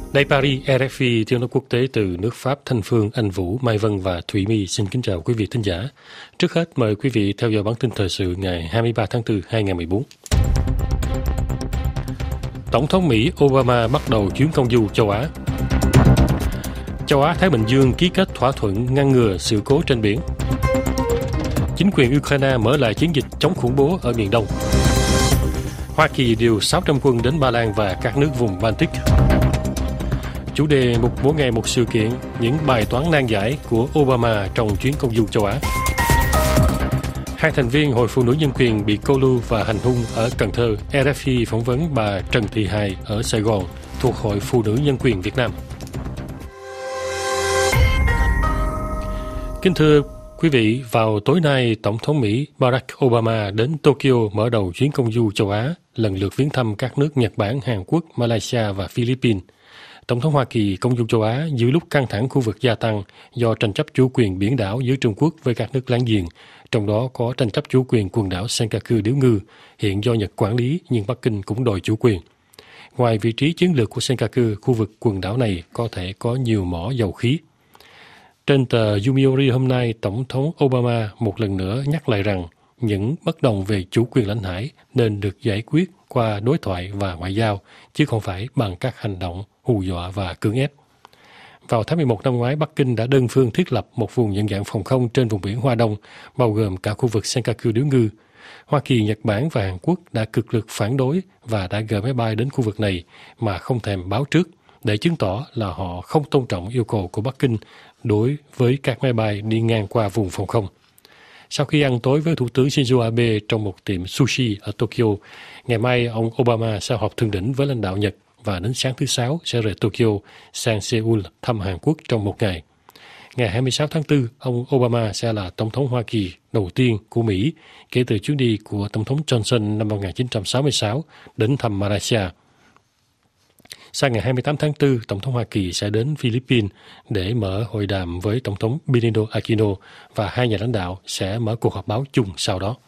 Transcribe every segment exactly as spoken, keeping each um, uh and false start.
Đây Paris, rờ ép i, tiếng nói quốc tế từ nước Pháp. Thanh Phương, Anh Vũ, Mai Vân và Thủy My xin kính chào quý vị thính giả. Trước hết mời quý vị theo dõi bản tin thời sự ngày hai mươi ba tháng tư hai nghìn không trăm mười bốn. Tổng thống Mỹ Obama bắt đầu chuyến công du châu Á. Châu Á-Thái Bình Dương ký kết thỏa thuận ngăn ngừa sự cố trên biển. Chính quyền Ukraine mở lại chiến dịch chống khủng bố ở miền Đông. Hoa Kỳ điều sáu trăm quân đến Ba Lan và các nước vùng Baltic. Chủ đề mục mỗi ngày một sự kiện, những bài toán nan giải của Obama trong chuyến công du châu Á. Hai thành viên Hội Phụ nữ Nhân quyền bị câu lưu và hành hung ở Cần Thơ. rờ ép i phỏng vấn bà Trần Thị Hài ở Sài Gòn thuộc Hội Phụ nữ Nhân quyền Việt Nam. Kính thưa quý vị, vào tối nay, Tổng thống Mỹ Barack Obama đến Tokyo mở đầu chuyến công du châu Á, lần lượt viếng thăm các nước Nhật Bản, Hàn Quốc, Malaysia và Philippines. Tổng thống Hoa Kỳ công du châu Á giữa lúc căng thẳng khu vực gia tăng do tranh chấp chủ quyền biển đảo giữa Trung Quốc với các nước láng giềng, trong đó có tranh chấp chủ quyền quần đảo Senkaku Điếu Ngư, hiện do Nhật quản lý nhưng Bắc Kinh cũng đòi chủ quyền. Ngoài vị trí chiến lược của Senkaku, khu vực quần đảo này có thể có nhiều mỏ dầu khí. Trên tờ Yomiuri hôm nay, Tổng thống Obama một lần nữa nhắc lại rằng những bất đồng về chủ quyền lãnh hải nên được giải quyết qua đối thoại và ngoại giao, chứ không phải bằng các hành động hù dọa và cưỡng ép. Vào tháng mười một năm ngoái, Bắc Kinh đã đơn phương thiết lập một vùng nhận dạng phòng không trên vùng biển Hoa Đông, bao gồm cả khu vực Senkaku Điếu Ngư. Hoa Kỳ, Nhật Bản và Hàn Quốc đã cực lực phản đối và đã gửi máy bay đến khu vực này mà không thèm báo trước, để chứng tỏ là họ không tôn trọng yêu cầu của Bắc Kinh đối với các máy bay đi ngang qua vùng phòng không. Sau khi ăn tối với Thủ tướng Shinzo Abe trong một tiệm sushi ở Tokyo, ngày mai ông Obama sẽ họp thượng đỉnh với lãnh đạo Nhật và đến sáng thứ Sáu sẽ rời Tokyo sang Seoul thăm Hàn Quốc trong một ngày. Ngày hai mươi sáu tháng tư, ông Obama sẽ là Tổng thống Hoa Kỳ đầu tiên của Mỹ kể từ chuyến đi của Tổng thống Johnson năm một nghìn chín trăm sáu mươi sáu đến thăm Malaysia. Sang ngày hai mươi tám tháng tư, Tổng thống Hoa Kỳ sẽ đến Philippines để mở hội đàm với Tổng thống Benigno Aquino và hai nhà lãnh đạo sẽ mở cuộc họp báo chung sau đó.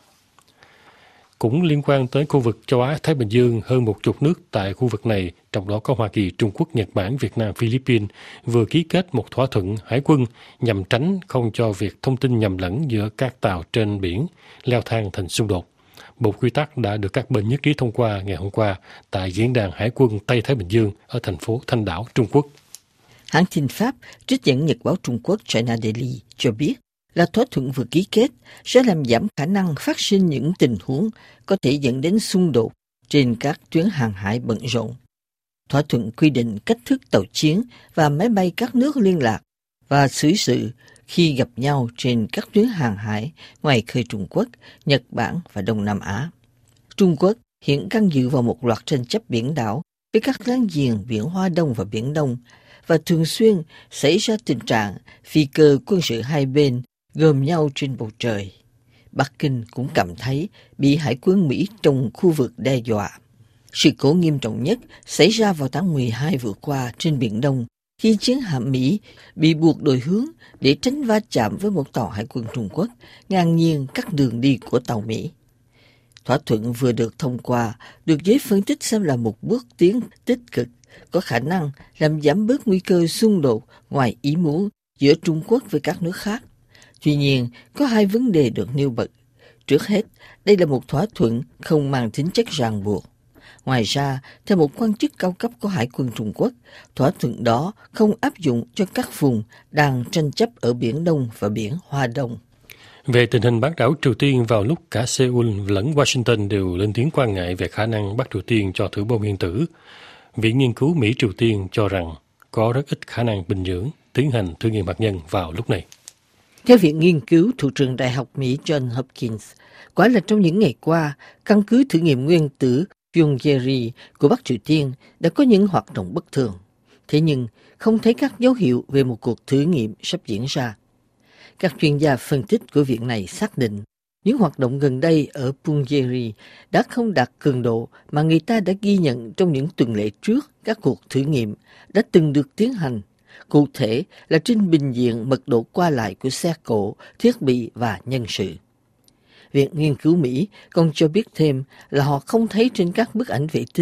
Cũng liên quan tới khu vực châu Á-Thái Bình Dương, hơn một chục nước tại khu vực này, trong đó có Hoa Kỳ, Trung Quốc, Nhật Bản, Việt Nam, Philippines, vừa ký kết một thỏa thuận hải quân nhằm tránh không cho việc thông tin nhầm lẫn giữa các tàu trên biển leo thang thành xung đột. Bộ quy tắc đã được các bên nhất trí thông qua ngày hôm qua tại Diễn đàn Hải quân Tây Thái Bình Dương ở thành phố Thanh Đảo, Trung Quốc. Hãng tin Pháp trích dẫn nhật báo Trung Quốc China Daily cho biết là thỏa thuận vừa ký kết sẽ làm giảm khả năng phát sinh những tình huống có thể dẫn đến xung đột trên các tuyến hàng hải bận rộn. Thỏa thuận quy định cách thức tàu chiến và máy bay các nước liên lạc và xử sự khi gặp nhau trên các tuyến hàng hải ngoài khơi Trung Quốc, Nhật Bản và Đông Nam Á. Trung Quốc hiện can dự vào một loạt tranh chấp biển đảo với các láng giềng biển Hoa Đông và Biển Đông và thường xuyên xảy ra tình trạng phi cơ quân sự hai bên gồm nhau trên bầu trời. Bắc Kinh cũng cảm thấy bị hải quân Mỹ trong khu vực đe dọa. Sự cố nghiêm trọng nhất xảy ra vào tháng mười hai vừa qua trên Biển Đông khi chiến hạm Mỹ bị buộc đổi hướng để tránh va chạm với một tàu hải quân Trung Quốc ngang nhiên cắt đường đi của tàu Mỹ. Thỏa thuận vừa được thông qua được giới phân tích xem là một bước tiến tích cực, có khả năng làm giảm bớt nguy cơ xung đột ngoài ý muốn giữa Trung Quốc với các nước khác. Tuy nhiên, có hai vấn đề được nêu bật. Trước hết, đây là một thỏa thuận không mang tính chất ràng buộc. Ngoài ra, theo một quan chức cao cấp của Hải quân Trung Quốc, thỏa thuận đó không áp dụng cho các vùng đang tranh chấp ở Biển Đông và Biển Hoa Đông. Về tình hình bán đảo Triều Tiên, vào lúc cả Seoul lẫn Washington đều lên tiếng quan ngại về khả năng Bắc Triều Tiên cho thử bom nguyên tử, Viện Nghiên cứu Mỹ-Triều Tiên cho rằng có rất ít khả năng Bình Nhưỡng tiến hành thử nghiệm hạt nhân vào lúc này. Theo Viện Nghiên cứu Thủ trường Đại học Mỹ John Hopkins, quả là trong những ngày qua, căn cứ thử nghiệm nguyên tử Pyongyang của Bắc Triều Tiên đã có những hoạt động bất thường. Thế nhưng, không thấy các dấu hiệu về một cuộc thử nghiệm sắp diễn ra. Các chuyên gia phân tích của viện này xác định, những hoạt động gần đây ở Pyongyang đã không đạt cường độ mà người ta đã ghi nhận trong những tuần lễ trước các cuộc thử nghiệm đã từng được tiến hành, cụ thể là trên bình diện mật độ qua lại của xe cộ, thiết bị và nhân sự. Viện Nghiên cứu Mỹ còn cho biết thêm là họ không thấy trên các bức ảnh vệ tinh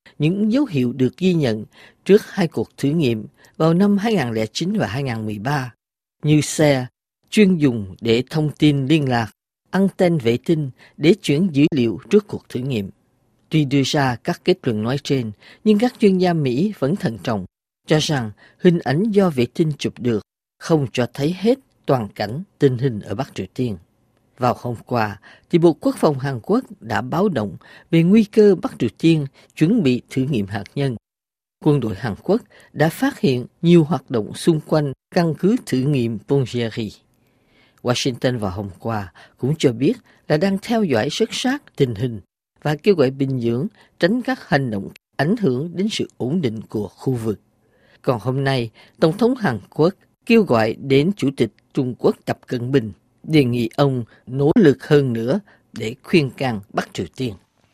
những dấu hiệu được ghi nhận trước hai cuộc thử nghiệm vào năm hai không không chín và hai không một ba, như xe chuyên dùng để thông tin liên lạc, anten vệ tinh để chuyển dữ liệu trước cuộc thử nghiệm. Tuy đưa ra các kết luận nói trên, nhưng các chuyên gia Mỹ vẫn thận trọng, cho rằng hình ảnh do vệ tinh chụp được không cho thấy hết toàn cảnh tình hình ở Bắc Triều Tiên. Vào hôm qua, thì Bộ Quốc phòng Hàn Quốc đã báo động về nguy cơ Bắc Triều Tiên chuẩn bị thử nghiệm hạt nhân. Quân đội Hàn Quốc đã phát hiện nhiều hoạt động xung quanh căn cứ thử nghiệm Punggye-ri. Washington vào hôm qua cũng cho biết là đang theo dõi rất sát tình hình và kêu gọi Bình Nhưỡng tránh các hành động ảnh hưởng đến sự ổn định của khu vực. Còn hôm nay, Tổng thống Hàn Quốc kêu gọi đến Chủ tịch Trung Quốc Tập Cận Bình, đề nghị ông nỗ lực hơn nữa để khuyên can Bắc Triều Tiên.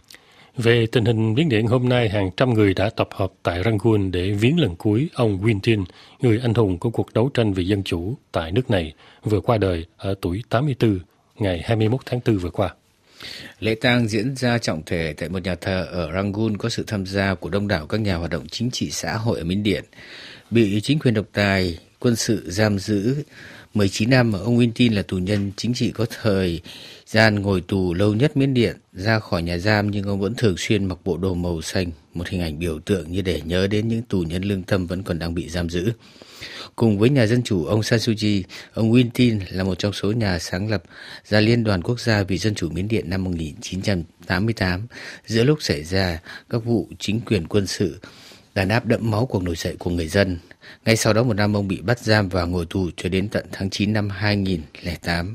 Về tình hình Miến Điện hôm nay, hàng trăm người đã tập hợp tại Rangoon để viếng lần cuối ông Win Tin, người anh hùng của cuộc đấu tranh vì dân chủ tại nước này, vừa qua đời ở tuổi tám mươi tư, ngày hai mươi mốt tháng tư vừa qua. Lễ tang diễn ra trọng thể tại một nhà thờ ở Rangoon có sự tham gia của đông đảo các nhà hoạt động chính trị xã hội ở Miến Điện. Bị chính quyền độc tài quân sự giam giữ mười chín năm, ông Win Tin là tù nhân chính trị có thời gian ngồi tù lâu nhất Miến Điện. Ra khỏi nhà giam nhưng ông vẫn thường xuyên mặc bộ đồ màu xanh, một hình ảnh biểu tượng như để nhớ đến những tù nhân lương tâm vẫn còn đang bị giam giữ. Cùng với nhà dân chủ ông San Suu Kyi, ông Win Tin là một trong số nhà sáng lập ra Liên đoàn Quốc gia vì Dân chủ Miến Điện năm một nghìn chín trăm tám mươi tám, giữa lúc xảy ra các vụ chính quyền quân sự đàn áp đẫm máu cuộc nổi dậy của người dân. Ngay sau đó một năm, ông bị bắt giam và ngồi tù cho đến tận tháng chín năm hai nghìn không trăm lẻ tám.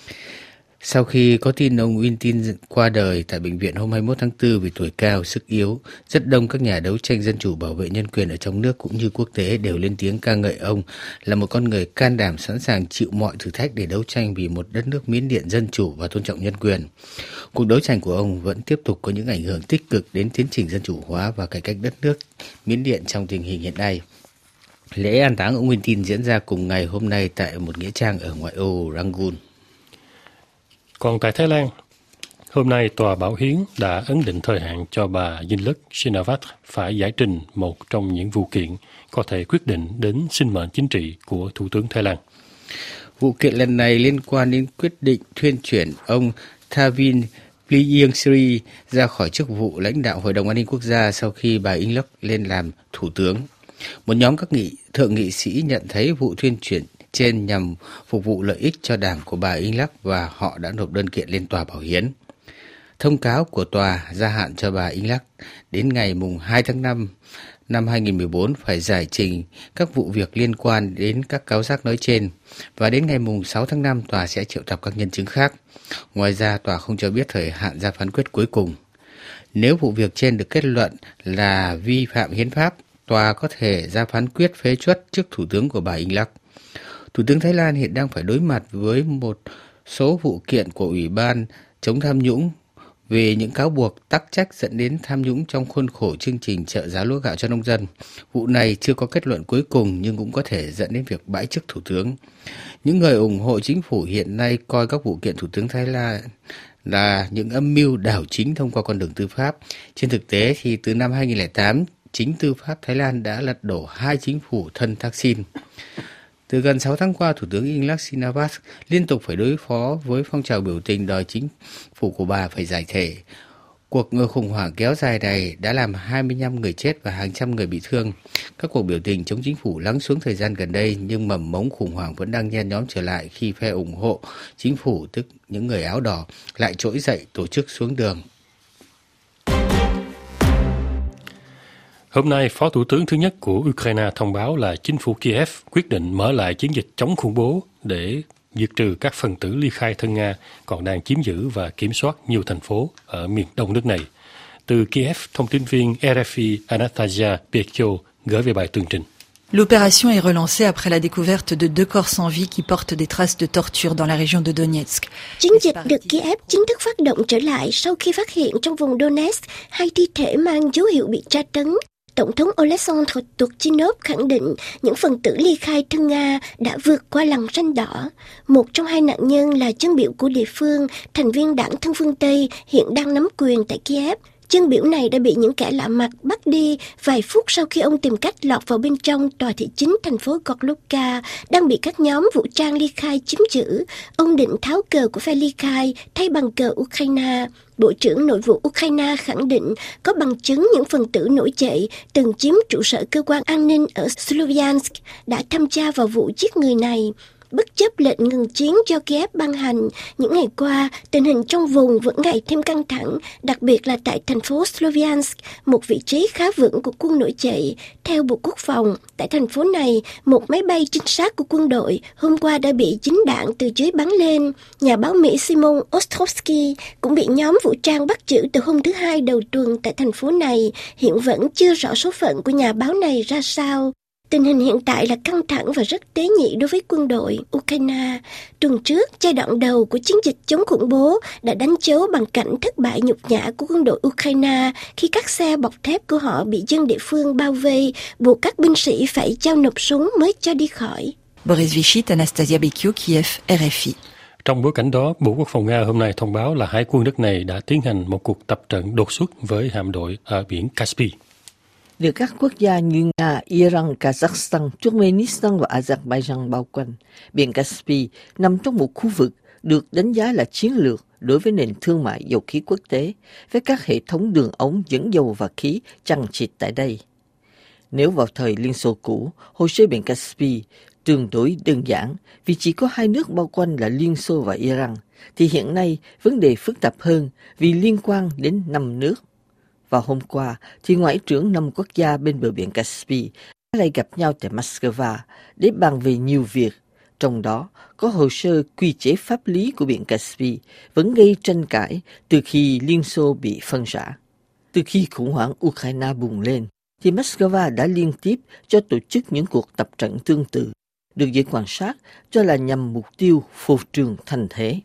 Sau khi có tin ông Win Tin qua đời tại bệnh viện hôm hai mươi mốt tháng tư vì tuổi cao, sức yếu, rất đông các nhà đấu tranh dân chủ bảo vệ nhân quyền ở trong nước cũng như quốc tế đều lên tiếng ca ngợi ông là một con người can đảm, sẵn sàng chịu mọi thử thách để đấu tranh vì một đất nước Miến Điện dân chủ và tôn trọng nhân quyền. Cuộc đấu tranh của ông vẫn tiếp tục có những ảnh hưởng tích cực đến tiến trình dân chủ hóa và cải cách đất nước Miến Điện trong tình hình hiện nay. Lễ an táng ông Win Tin diễn ra cùng ngày hôm nay tại một nghĩa trang ở ngoại ô Rangoon. Còn tại Thái Lan, hôm nay Tòa Bảo Hiến đã ấn định thời hạn cho bà Yingluck Shinawatra phải giải trình một trong những vụ kiện có thể quyết định đến sinh mệnh chính trị của Thủ tướng Thái Lan. Vụ kiện lần này liên quan đến quyết định thuyên chuyển ông Thavin Pliengsri ra khỏi chức vụ lãnh đạo Hội đồng An ninh Quốc gia sau khi bà Yingluck lên làm Thủ tướng. Một nhóm các nghị thượng nghị sĩ nhận thấy vụ thuyên chuyển trên nhằm phục vụ lợi ích cho đảng của bà Yingluck và họ đã nộp đơn kiện lên Tòa Bảo Hiến. Thông cáo của tòa gia hạn cho bà Yingluck đến ngày hai tháng năm năm hai nghìn không trăm mười bốn phải giải trình các vụ việc liên quan đến các cáo giác nói trên, và đến ngày sáu tháng năm tòa sẽ triệu tập các nhân chứng khác. Ngoài ra, tòa không cho biết thời hạn ra phán quyết cuối cùng. Nếu vụ việc trên được kết luận là vi phạm hiến pháp, tòa có thể ra phán quyết phế truất chức thủ tướng của bà Yingluck. Thủ tướng Thái Lan hiện đang phải đối mặt với một số vụ kiện của Ủy ban chống tham nhũng về những cáo buộc tắc trách dẫn đến tham nhũng trong khuôn khổ chương trình trợ giá lúa gạo cho nông dân. Vụ này chưa có kết luận cuối cùng nhưng cũng có thể dẫn đến việc bãi chức thủ tướng. Những người ủng hộ chính phủ hiện nay coi các vụ kiện thủ tướng Thái Lan là những âm mưu đảo chính thông qua con đường tư pháp. Trên thực tế thì từ năm hai nghìn không trăm lẻ tám, chính tư pháp Thái Lan đã lật đổ hai chính phủ thân Thaksin. Từ gần sáu tháng qua, Thủ tướng Yingluck Shinawatra liên tục phải đối phó với phong trào biểu tình đòi chính phủ của bà phải giải thể. Cuộc khủng hoảng kéo dài này đã làm hai mươi lăm người chết và hàng trăm người bị thương. Các cuộc biểu tình chống chính phủ lắng xuống thời gian gần đây, nhưng mầm mống khủng hoảng vẫn đang nhen nhóm trở lại khi phe ủng hộ chính phủ, tức những người áo đỏ, lại trỗi dậy tổ chức xuống đường. Hôm nay, Phó Thủ tướng thứ nhất của Ukraine thông báo là chính phủ Kiev quyết định mở lại chiến dịch chống khủng bố để diệt trừ các phần tử ly khai thân Nga còn đang chiếm giữ và kiểm soát nhiều thành phố ở miền đông nước này. Từ Kiev, thông tin viên R F I Anastasia Pekio gửi về bài tường trình. L'opération est relancée après la découverte de deux corps sans vie qui portent des traces de torture dans la région de Donetsk. Chiến dịch được Kiev chính thức phát động trở lại sau khi phát hiện trong vùng Donetsk hai thi thể mang dấu hiệu bị tra tấn. Tổng thống Oleksandr Turchinov khẳng định những phần tử ly khai thân Nga đã vượt qua lằn ranh đỏ. Một trong hai nạn nhân là dân biểu của địa phương, thành viên đảng Thân phương Tây hiện đang nắm quyền tại Kiev. Chân biểu này đã bị những kẻ lạ mặt bắt đi vài phút sau khi ông tìm cách lọt vào bên trong tòa thị chính thành phố Gorlovka đang bị các nhóm vũ trang ly khai chiếm giữ. Ông định tháo cờ của phe ly khai thay bằng cờ Ukraine. Bộ trưởng Nội vụ Ukraine khẳng định có bằng chứng những phần tử nổi dậy từng chiếm trụ sở cơ quan an ninh ở Sloviansk đã tham gia vào vụ giết người này. Bất chấp lệnh ngừng chiến do Kiev ban hành, những ngày qua, tình hình trong vùng vẫn ngày thêm căng thẳng, đặc biệt là tại thành phố Sloviansk, một vị trí khá vững của quân nổi dậy. Theo Bộ Quốc phòng, tại thành phố này, một máy bay trinh sát của quân đội hôm qua đã bị dính đạn từ dưới bắn lên. Nhà báo Mỹ Simon Ostrovsky cũng bị nhóm vũ trang bắt giữ từ hôm thứ Hai đầu tuần tại thành phố này. Hiện vẫn chưa rõ số phận của nhà báo này ra sao. Tình hình hiện tại là căng thẳng và rất tế nhị đối với quân đội Ukraine. Tuần trước, giai đoạn đầu của chiến dịch chống khủng bố đã đánh dấu bằng cảnh thất bại nhục nhã của quân đội Ukraine khi các xe bọc thép của họ bị dân địa phương bao vây, buộc các binh sĩ phải giao nộp súng mới cho đi khỏi. Boris Vichit, Anastasia Bekio, Kiev, rờ ép i. Trong bối cảnh đó, Bộ Quốc phòng Nga hôm nay thông báo là hải quân nước này đã tiến hành một cuộc tập trận đột xuất với hạm đội ở biển Caspi. Được các quốc gia như Nga, Iran, Kazakhstan, Turkmenistan và Azerbaijan bao quanh, biển Caspi nằm trong một khu vực được đánh giá là chiến lược đối với nền thương mại dầu khí quốc tế, với các hệ thống đường ống dẫn dầu và khí chằng chịt tại đây. Nếu vào thời Liên Xô cũ, hồ sơ biển Caspi tương đối đơn giản vì chỉ có hai nước bao quanh là Liên Xô và Iran, thì hiện nay vấn đề phức tạp hơn vì liên quan đến năm nước. Vào hôm qua, thì ngoại trưởng năm quốc gia bên bờ biển Caspi đã lại gặp nhau tại Moscow để bàn về nhiều việc, trong đó có hồ sơ quy chế pháp lý của biển Caspi vẫn gây tranh cãi từ khi Liên Xô bị phân rã. Từ khi khủng hoảng Ukraine bùng lên, thì Moscow đã liên tiếp cho tổ chức những cuộc tập trận tương tự, được giới quan sát cho là nhằm mục tiêu phô trương thành thế.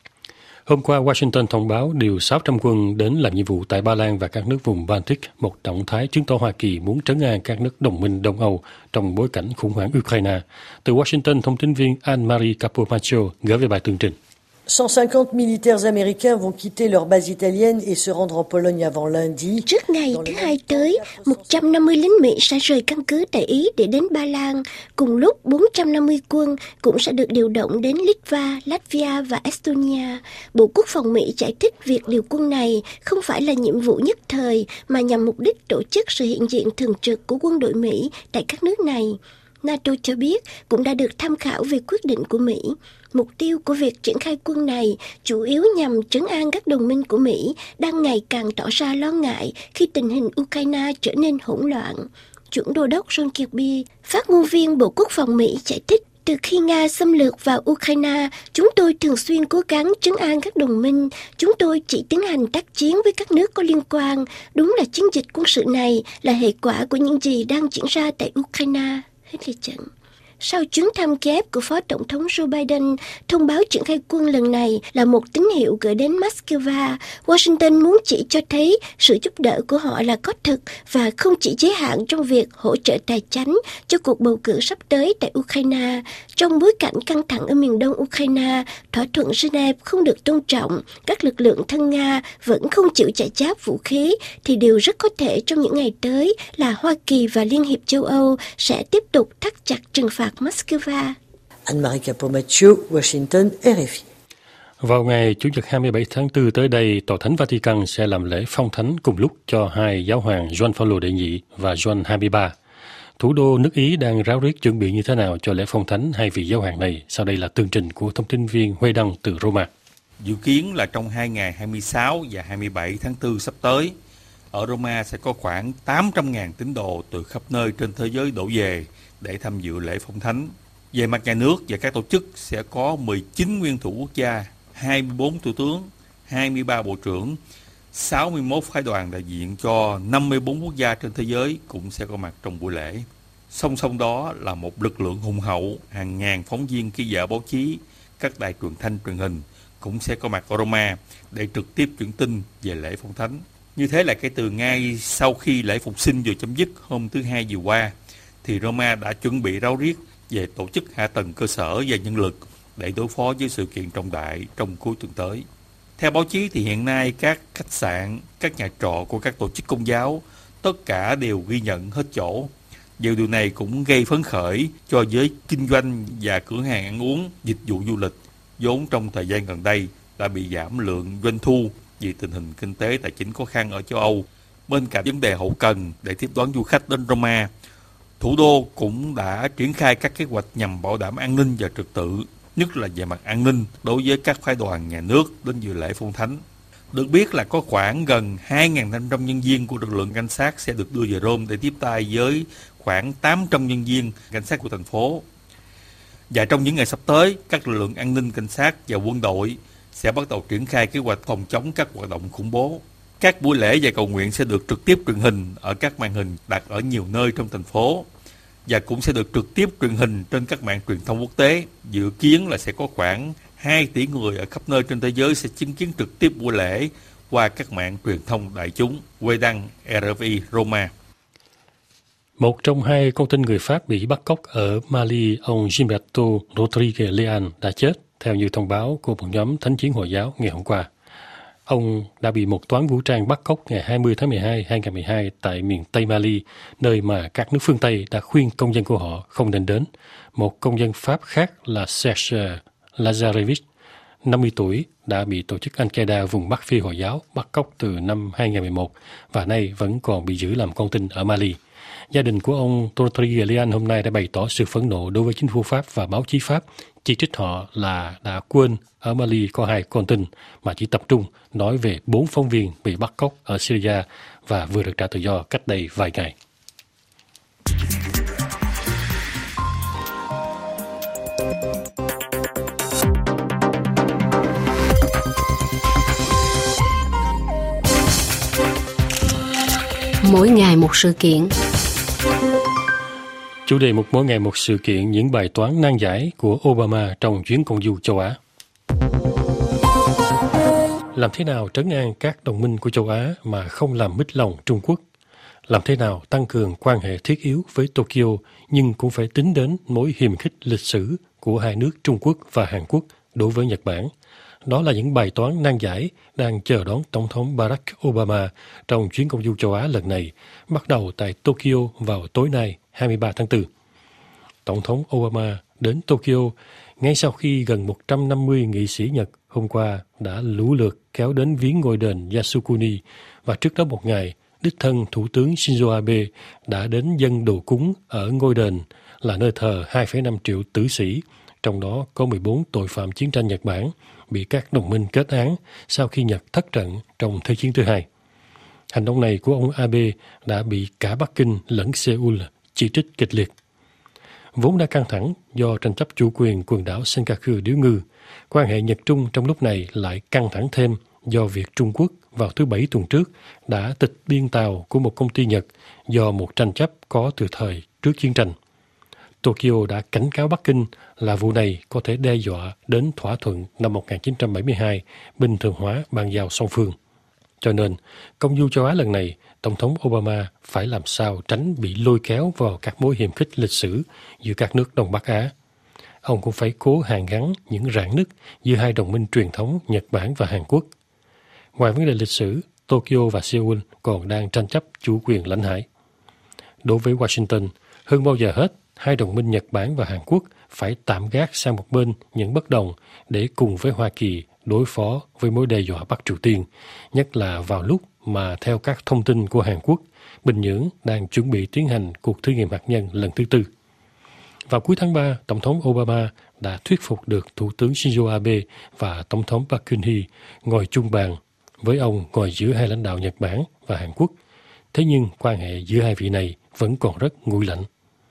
Hôm qua, Washington thông báo điều sáu trăm quân đến làm nhiệm vụ tại Ba Lan và các nước vùng Baltic, một động thái chứng tỏ Hoa Kỳ muốn trấn an các nước đồng minh Đông Âu trong bối cảnh khủng hoảng Ukraine. Từ Washington, thông tin viên Anne-Marie Capomacho gửi về bài tường trình. cent cinquante militaires américains vont quitter leur base italienne et se rendre en Pologne avant lundi. Trước ngày thứ hai tới, một trăm năm mươi lính Mỹ sẽ rời căn cứ tại Ý để đến Ba Lan. Cùng lúc, bốn trăm năm mươi quân cũng sẽ được điều động đến Litva, Latvia và Estonia. Bộ Quốc phòng Mỹ giải thích việc điều quân này không phải là nhiệm vụ nhất thời mà nhằm mục đích tổ chức sự hiện diện thường trực của quân đội Mỹ tại các nước này. NATO cho biết cũng đã được tham khảo về quyết định của Mỹ. Mục tiêu của việc triển khai quân này chủ yếu nhằm trấn an các đồng minh của Mỹ đang ngày càng tỏ ra lo ngại khi tình hình Ukraine trở nên hỗn loạn. Chuẩn đô đốc John Kirby, phát ngôn viên Bộ Quốc phòng Mỹ giải thích, từ khi Nga xâm lược vào Ukraine, chúng tôi thường xuyên cố gắng trấn an các đồng minh. Chúng tôi chỉ tiến hành tác chiến với các nước có liên quan. Đúng là chiến dịch quân sự này là hệ quả của những gì đang diễn ra tại Ukraine. Hết lời trận. Sau chuyến thăm Kiev của Phó Tổng thống Joe Biden, thông báo triển khai quân lần này là một tín hiệu gửi đến Moscow. Washington muốn chỉ cho thấy sự giúp đỡ của họ là có thực và không chỉ giới hạn trong việc hỗ trợ tài chính cho cuộc bầu cử sắp tới tại Ukraine. Trong bối cảnh căng thẳng ở miền đông Ukraine, thỏa thuận Geneva không được tôn trọng, các lực lượng thân Nga vẫn không chịu trả giá vũ khí, thì điều rất có thể trong những ngày tới là Hoa Kỳ và Liên hiệp châu Âu sẽ tiếp tục thắt chặt trừng phạt Moscow. Anne-Marie Capomacho, Washington, rờ ép i. Vào ngày Chủ nhật hai mươi bảy tháng tư tới đây, Tòa Thánh Vatican sẽ làm lễ phong thánh cùng lúc cho hai giáo hoàng Gioan Phaolô đệ nhị và Gioan hai mươi ba. Thủ đô nước Ý đang ráo riết chuẩn bị như thế nào cho lễ phong thánh hai vị giáo hoàng này? Sau đây là tường trình của thông tin viên Huê Đăng từ Roma. Dự kiến là trong hai ngày hai mươi sáu và hai mươi bảy tháng tư sắp tới, ở Roma sẽ có khoảng tám trăm nghìn tín đồ từ khắp nơi trên thế giới đổ về để tham dự lễ phong thánh. Về mặt nhà nước và các tổ chức sẽ có mười chín nguyên thủ quốc gia, hai mươi bốn thủ tướng, hai mươi ba bộ trưởng, sáu mươi mốt phái đoàn đại diện cho năm mươi bốn quốc gia trên thế giới cũng sẽ có mặt trong buổi lễ. Song song đó là một lực lượng hùng hậu, hàng ngàn phóng viên ký giả báo chí, các đài truyền thanh truyền hình cũng sẽ có mặt ở Roma để trực tiếp truyền tin về lễ phong thánh. Như thế là kể từ ngay sau khi lễ phục sinh vừa chấm dứt hôm thứ Hai vừa qua, thì Roma đã chuẩn bị ráo riết về tổ chức hạ tầng cơ sở và nhân lực để đối phó với sự kiện trọng đại trong cuối tuần tới. Theo báo chí thì hiện nay các khách sạn, các nhà trọ của các tổ chức công giáo tất cả đều ghi nhận hết chỗ. Điều điều này cũng gây phấn khởi cho giới kinh doanh và cửa hàng ăn uống, dịch vụ du lịch, vốn trong thời gian gần đây đã bị giảm lượng doanh thu vì tình hình kinh tế tài chính khó khăn ở châu Âu. Bên cạnh vấn đề hậu cần để tiếp đón du khách đến Roma, thủ đô cũng đã triển khai các kế hoạch nhằm bảo đảm an ninh và trật tự, nhất là về mặt an ninh đối với các phái đoàn nhà nước đến dự lễ phong thánh. Được biết là có khoảng gần hai nghìn năm trăm nhân viên của lực lượng cảnh sát sẽ được đưa về Rome để tiếp tay với khoảng tám trăm nhân viên cảnh sát của thành phố. Và trong những ngày sắp tới, các lực lượng an ninh cảnh sát và quân đội sẽ bắt đầu triển khai kế hoạch phòng chống các hoạt động khủng bố. Các buổi lễ và cầu nguyện sẽ được trực tiếp truyền hình ở các màn hình đặt ở nhiều nơi trong thành phố và cũng sẽ được trực tiếp truyền hình trên các mạng truyền thông quốc tế. Dự kiến là sẽ có khoảng hai tỷ người ở khắp nơi trên thế giới sẽ chứng kiến trực tiếp buổi lễ qua các mạng truyền thông đại chúng. Quê đăng rờ ép i Roma. Một trong hai con tin người Pháp bị bắt cóc ở Mali, ông Gilberto Rodrigues Leal đã chết, theo như thông báo của một nhóm thánh chiến Hồi giáo ngày hôm qua. Ông đã bị một toán vũ trang bắt cóc ngày hai mươi tháng mười hai năm hai nghìn không trăm mười hai tại miền Tây Mali, nơi mà các nước phương Tây đã khuyên công dân của họ không nên đến. Một công dân Pháp khác là Serge Lazarevich, năm mươi tuổi, đã bị tổ chức Al-Qaeda vùng Bắc Phi Hồi giáo bắt cóc từ năm hai nghìn không trăm mười một và nay vẫn còn bị giữ làm con tin ở Mali. Gia đình của ông Rodrigues Leal hôm nay đã bày tỏ sự phẫn nộ đối với chính phủ Pháp và báo chí Pháp, chỉ trích họ là đã quên ở Mali có hai con tin, mà chỉ tập trung nói về bốn phóng viên bị bắt cóc ở Syria và vừa được trả tự do cách đây vài ngày. Mỗi ngày một sự kiện. Chủ đề một mỗi ngày một sự kiện, những bài toán nan giải của Obama trong chuyến công du châu Á. Làm thế nào trấn an các đồng minh của châu Á mà không làm mít lòng Trung Quốc? Làm thế nào tăng cường quan hệ thiết yếu với Tokyo nhưng cũng phải tính đến mối hiềm khích lịch sử của hai nước Trung Quốc và Hàn Quốc đối với Nhật Bản? Đó là những bài toán nan giải đang chờ đón Tổng thống Barack Obama trong chuyến công du châu Á lần này, bắt đầu tại Tokyo vào tối nay hai mươi ba tháng tư. Tổng thống Obama đến Tokyo ngay sau khi gần một trăm năm mươi nghị sĩ Nhật hôm qua đã lũ lượt kéo đến viếng ngôi đền Yasukuni, và trước đó một ngày, đích thân Thủ tướng Shinzo Abe đã đến dâng đồ cúng ở ngôi đền là nơi thờ hai phẩy năm triệu tử sĩ, trong đó có mười bốn tội phạm chiến tranh Nhật Bản bị các đồng minh kết án sau khi Nhật thất trận trong Thế chiến thứ hai. Hành động này của ông Abe đã bị cả Bắc Kinh lẫn Seoul chỉ trích kịch liệt. Vốn đã căng thẳng do tranh chấp chủ quyền quần đảo Senkaku điếu ngư, quan hệ Nhật-Trung trong lúc này lại căng thẳng thêm do việc Trung Quốc vào thứ Bảy tuần trước đã tịch biên tàu của một công ty Nhật do một tranh chấp có từ thời trước chiến tranh. Tokyo đã cảnh cáo Bắc Kinh là vụ này có thể đe dọa đến thỏa thuận năm một nghìn chín trăm bảy mươi hai bình thường hóa bàn giao song phương. Cho nên, công du châu Á lần này, Tổng thống Obama phải làm sao tránh bị lôi kéo vào các mối hiềm khích lịch sử giữa các nước Đông Bắc Á. Ông cũng phải cố hàn gắn những rạn nứt giữa hai đồng minh truyền thống Nhật Bản và Hàn Quốc. Ngoài vấn đề lịch sử, Tokyo và Seoul còn đang tranh chấp chủ quyền lãnh hải. Đối với Washington, hơn bao giờ hết, hai đồng minh Nhật Bản và Hàn Quốc phải tạm gác sang một bên những bất đồng để cùng với Hoa Kỳ đối phó với mối đe dọa Bắc Triều Tiên, nhất là vào lúc mà theo các thông tin của Hàn Quốc, Bình Nhưỡng đang chuẩn bị tiến hành cuộc thử nghiệm hạt nhân lần thứ tư. Vào cuối tháng ba, Tổng thống Obama đã thuyết phục được Thủ tướng Shinzo Abe và Tổng thống Park Geun-hye ngồi chung bàn, với ông ngồi giữa hai lãnh đạo Nhật Bản và Hàn Quốc. Thế nhưng quan hệ giữa hai vị này vẫn còn rất nguội lạnh.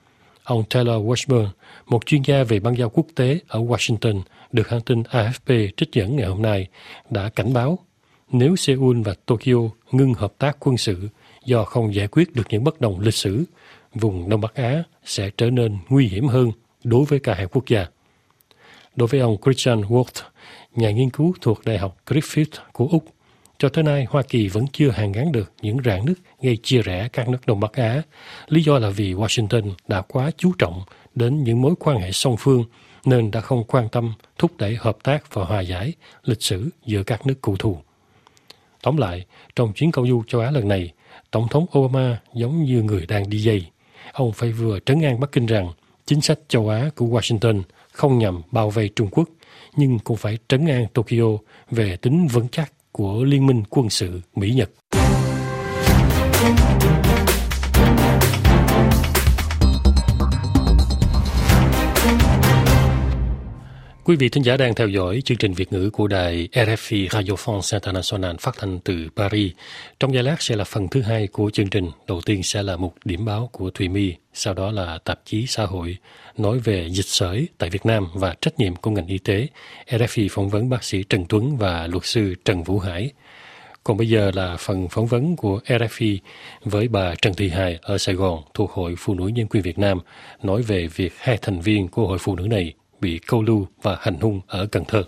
Ông Taylor Washburn, một chuyên gia về bang giao quốc tế ở Washington, được hãng tin a ép pê trích dẫn ngày hôm nay, đã cảnh báo nếu Seoul và Tokyo ngưng hợp tác quân sự do không giải quyết được những bất đồng lịch sử, vùng Đông Bắc Á sẽ trở nên nguy hiểm hơn đối với cả hai quốc gia. Đối với ông Christian Wolff, nhà nghiên cứu thuộc Đại học Griffith của Úc, Cho tới nay, Hoa Kỳ vẫn chưa hàn gắn được những rạn nứt gây chia rẽ các nước Đông Bắc Á. Lý do là vì Washington đã quá chú trọng đến những mối quan hệ song phương nên đã không quan tâm thúc đẩy hợp tác và hòa giải lịch sử giữa các nước cựu thù. Tóm lại, trong chuyến công du châu Á lần này, Tổng thống Obama giống như người đang đi dây. Ông phải vừa trấn an Bắc Kinh rằng chính sách châu Á của Washington không nhằm bao vây Trung Quốc, nhưng cũng phải trấn an Tokyo về tính vững chắc của liên minh quân sự Mỹ-Nhật. Quý vị thính giả đang theo dõi chương trình Việt ngữ của đài rờ ép i Radio France International phát thanh từ Paris. Trong giây lát sẽ là phần thứ hai của chương trình. Đầu tiên sẽ là mục điểm báo của Thùy My, sau đó là tạp chí xã hội nói về dịch sởi tại Việt Nam và trách nhiệm của ngành y tế. rờ ép i phỏng vấn bác sĩ Trần Tuấn và luật sư Trần Vũ Hải. Còn bây giờ là phần phỏng vấn của rờ ép i với bà Trần Thị Hài ở Sài Gòn thuộc Hội Phụ nữ Nhân quyền Việt Nam, nói về việc hai thành viên của Hội Phụ nữ này bị câu lưu và hành hung ở Cần Thơ.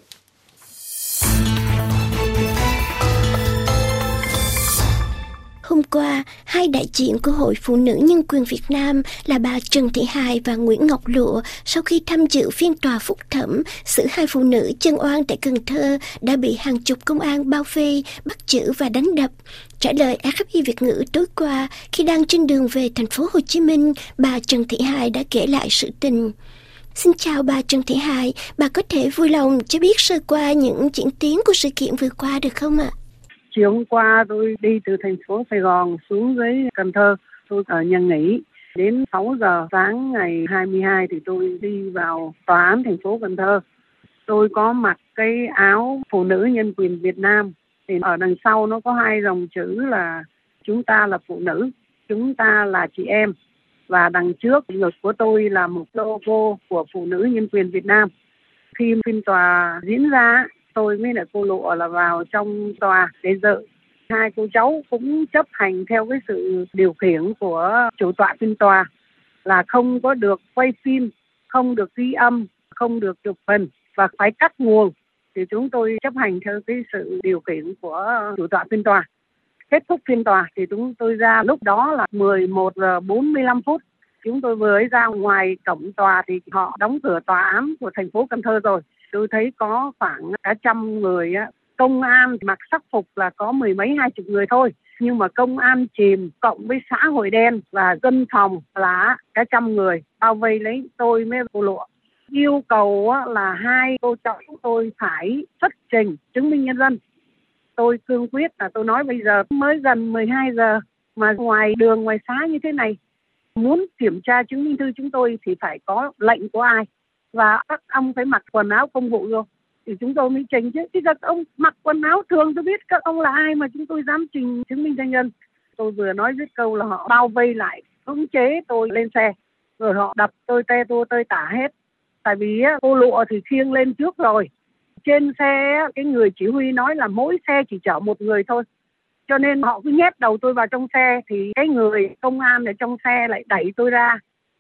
Hôm qua, hai đại diện của Hội Phụ nữ Nhân quyền Việt Nam là bà Trần Thị Hài và Nguyễn Ngọc Lụa sau khi tham dự phiên tòa phúc thẩm xử hai phụ nữ chân oan tại Cần Thơ đã bị hàng chục công an bao vây, bắt giữ và đánh đập. Trả lời rờ ép i Việt ngữ tối qua, khi đang trên đường về thành phố Hồ Chí Minh, bà Trần Thị Hài đã kể lại sự tình. Xin chào bà Trần Thị Hài, bà có thể vui lòng cho biết sơ qua những diễn tiến của sự kiện vừa qua được không ạ? Chiều hôm qua tôi đi từ thành phố Sài Gòn xuống dưới Cần Thơ, tôi ở nhà nghỉ. Đến sáu giờ sáng ngày hai mươi hai thì tôi đi vào tòa án thành phố Cần Thơ. Tôi có mặc cái áo Phụ nữ Nhân quyền Việt Nam. Thì ở đằng sau nó có hai dòng chữ là chúng ta là phụ nữ, chúng ta là chị em. Và đằng trước ngực của tôi là một logo của Phụ nữ Nhân quyền Việt Nam. Khi phiên tòa diễn ra, tôi với lại cô Lụa là vào trong tòa để dự. Hai cô cháu cũng chấp hành theo cái sự điều khiển của chủ tọa phiên tòa là không có được quay phim, không được ghi âm, không được chụp hình và phải cắt nguồn. Thì chúng tôi chấp hành theo cái sự điều khiển của chủ tọa phiên tòa. Kết thúc phiên tòa thì chúng tôi ra lúc đó là mười một giờ bốn mươi lăm phút. Chúng tôi vừa ấy ra ngoài cổng tòa thì họ đóng cửa tòa án của thành phố Cần Thơ rồi. Tôi thấy có khoảng cả trăm người, công an mặc sắc phục là có mười mấy hai chục người thôi. Nhưng mà công an chìm cộng với xã hội đen và dân phòng là cả trăm người bao vây lấy tôi với cô Lụa. Yêu cầu là hai cô cháu chúng tôi phải xuất trình chứng minh nhân dân. Tôi cương quyết là tôi nói bây giờ mới gần mười hai giờ mà ngoài đường ngoài xá như thế này, muốn kiểm tra chứng minh thư chúng tôi thì phải có lệnh của ai. Và các ông phải mặc quần áo công vụ rồi thì chúng tôi mới trình chứ. Thì các ông mặc quần áo thường tôi biết các ông là ai mà chúng tôi dám trình chứng minh nhân dân. Tôi vừa nói dứt câu là họ bao vây lại, khống chế tôi lên xe. Rồi họ đập tôi te tua tơi tả hết. Tại vì cô Lụa thì khiêng lên trước rồi. Trên xe cái người chỉ huy nói là mỗi xe chỉ chở một người thôi. Cho nên họ cứ nhét đầu tôi vào trong xe thì cái người công an ở trong xe lại đẩy tôi ra.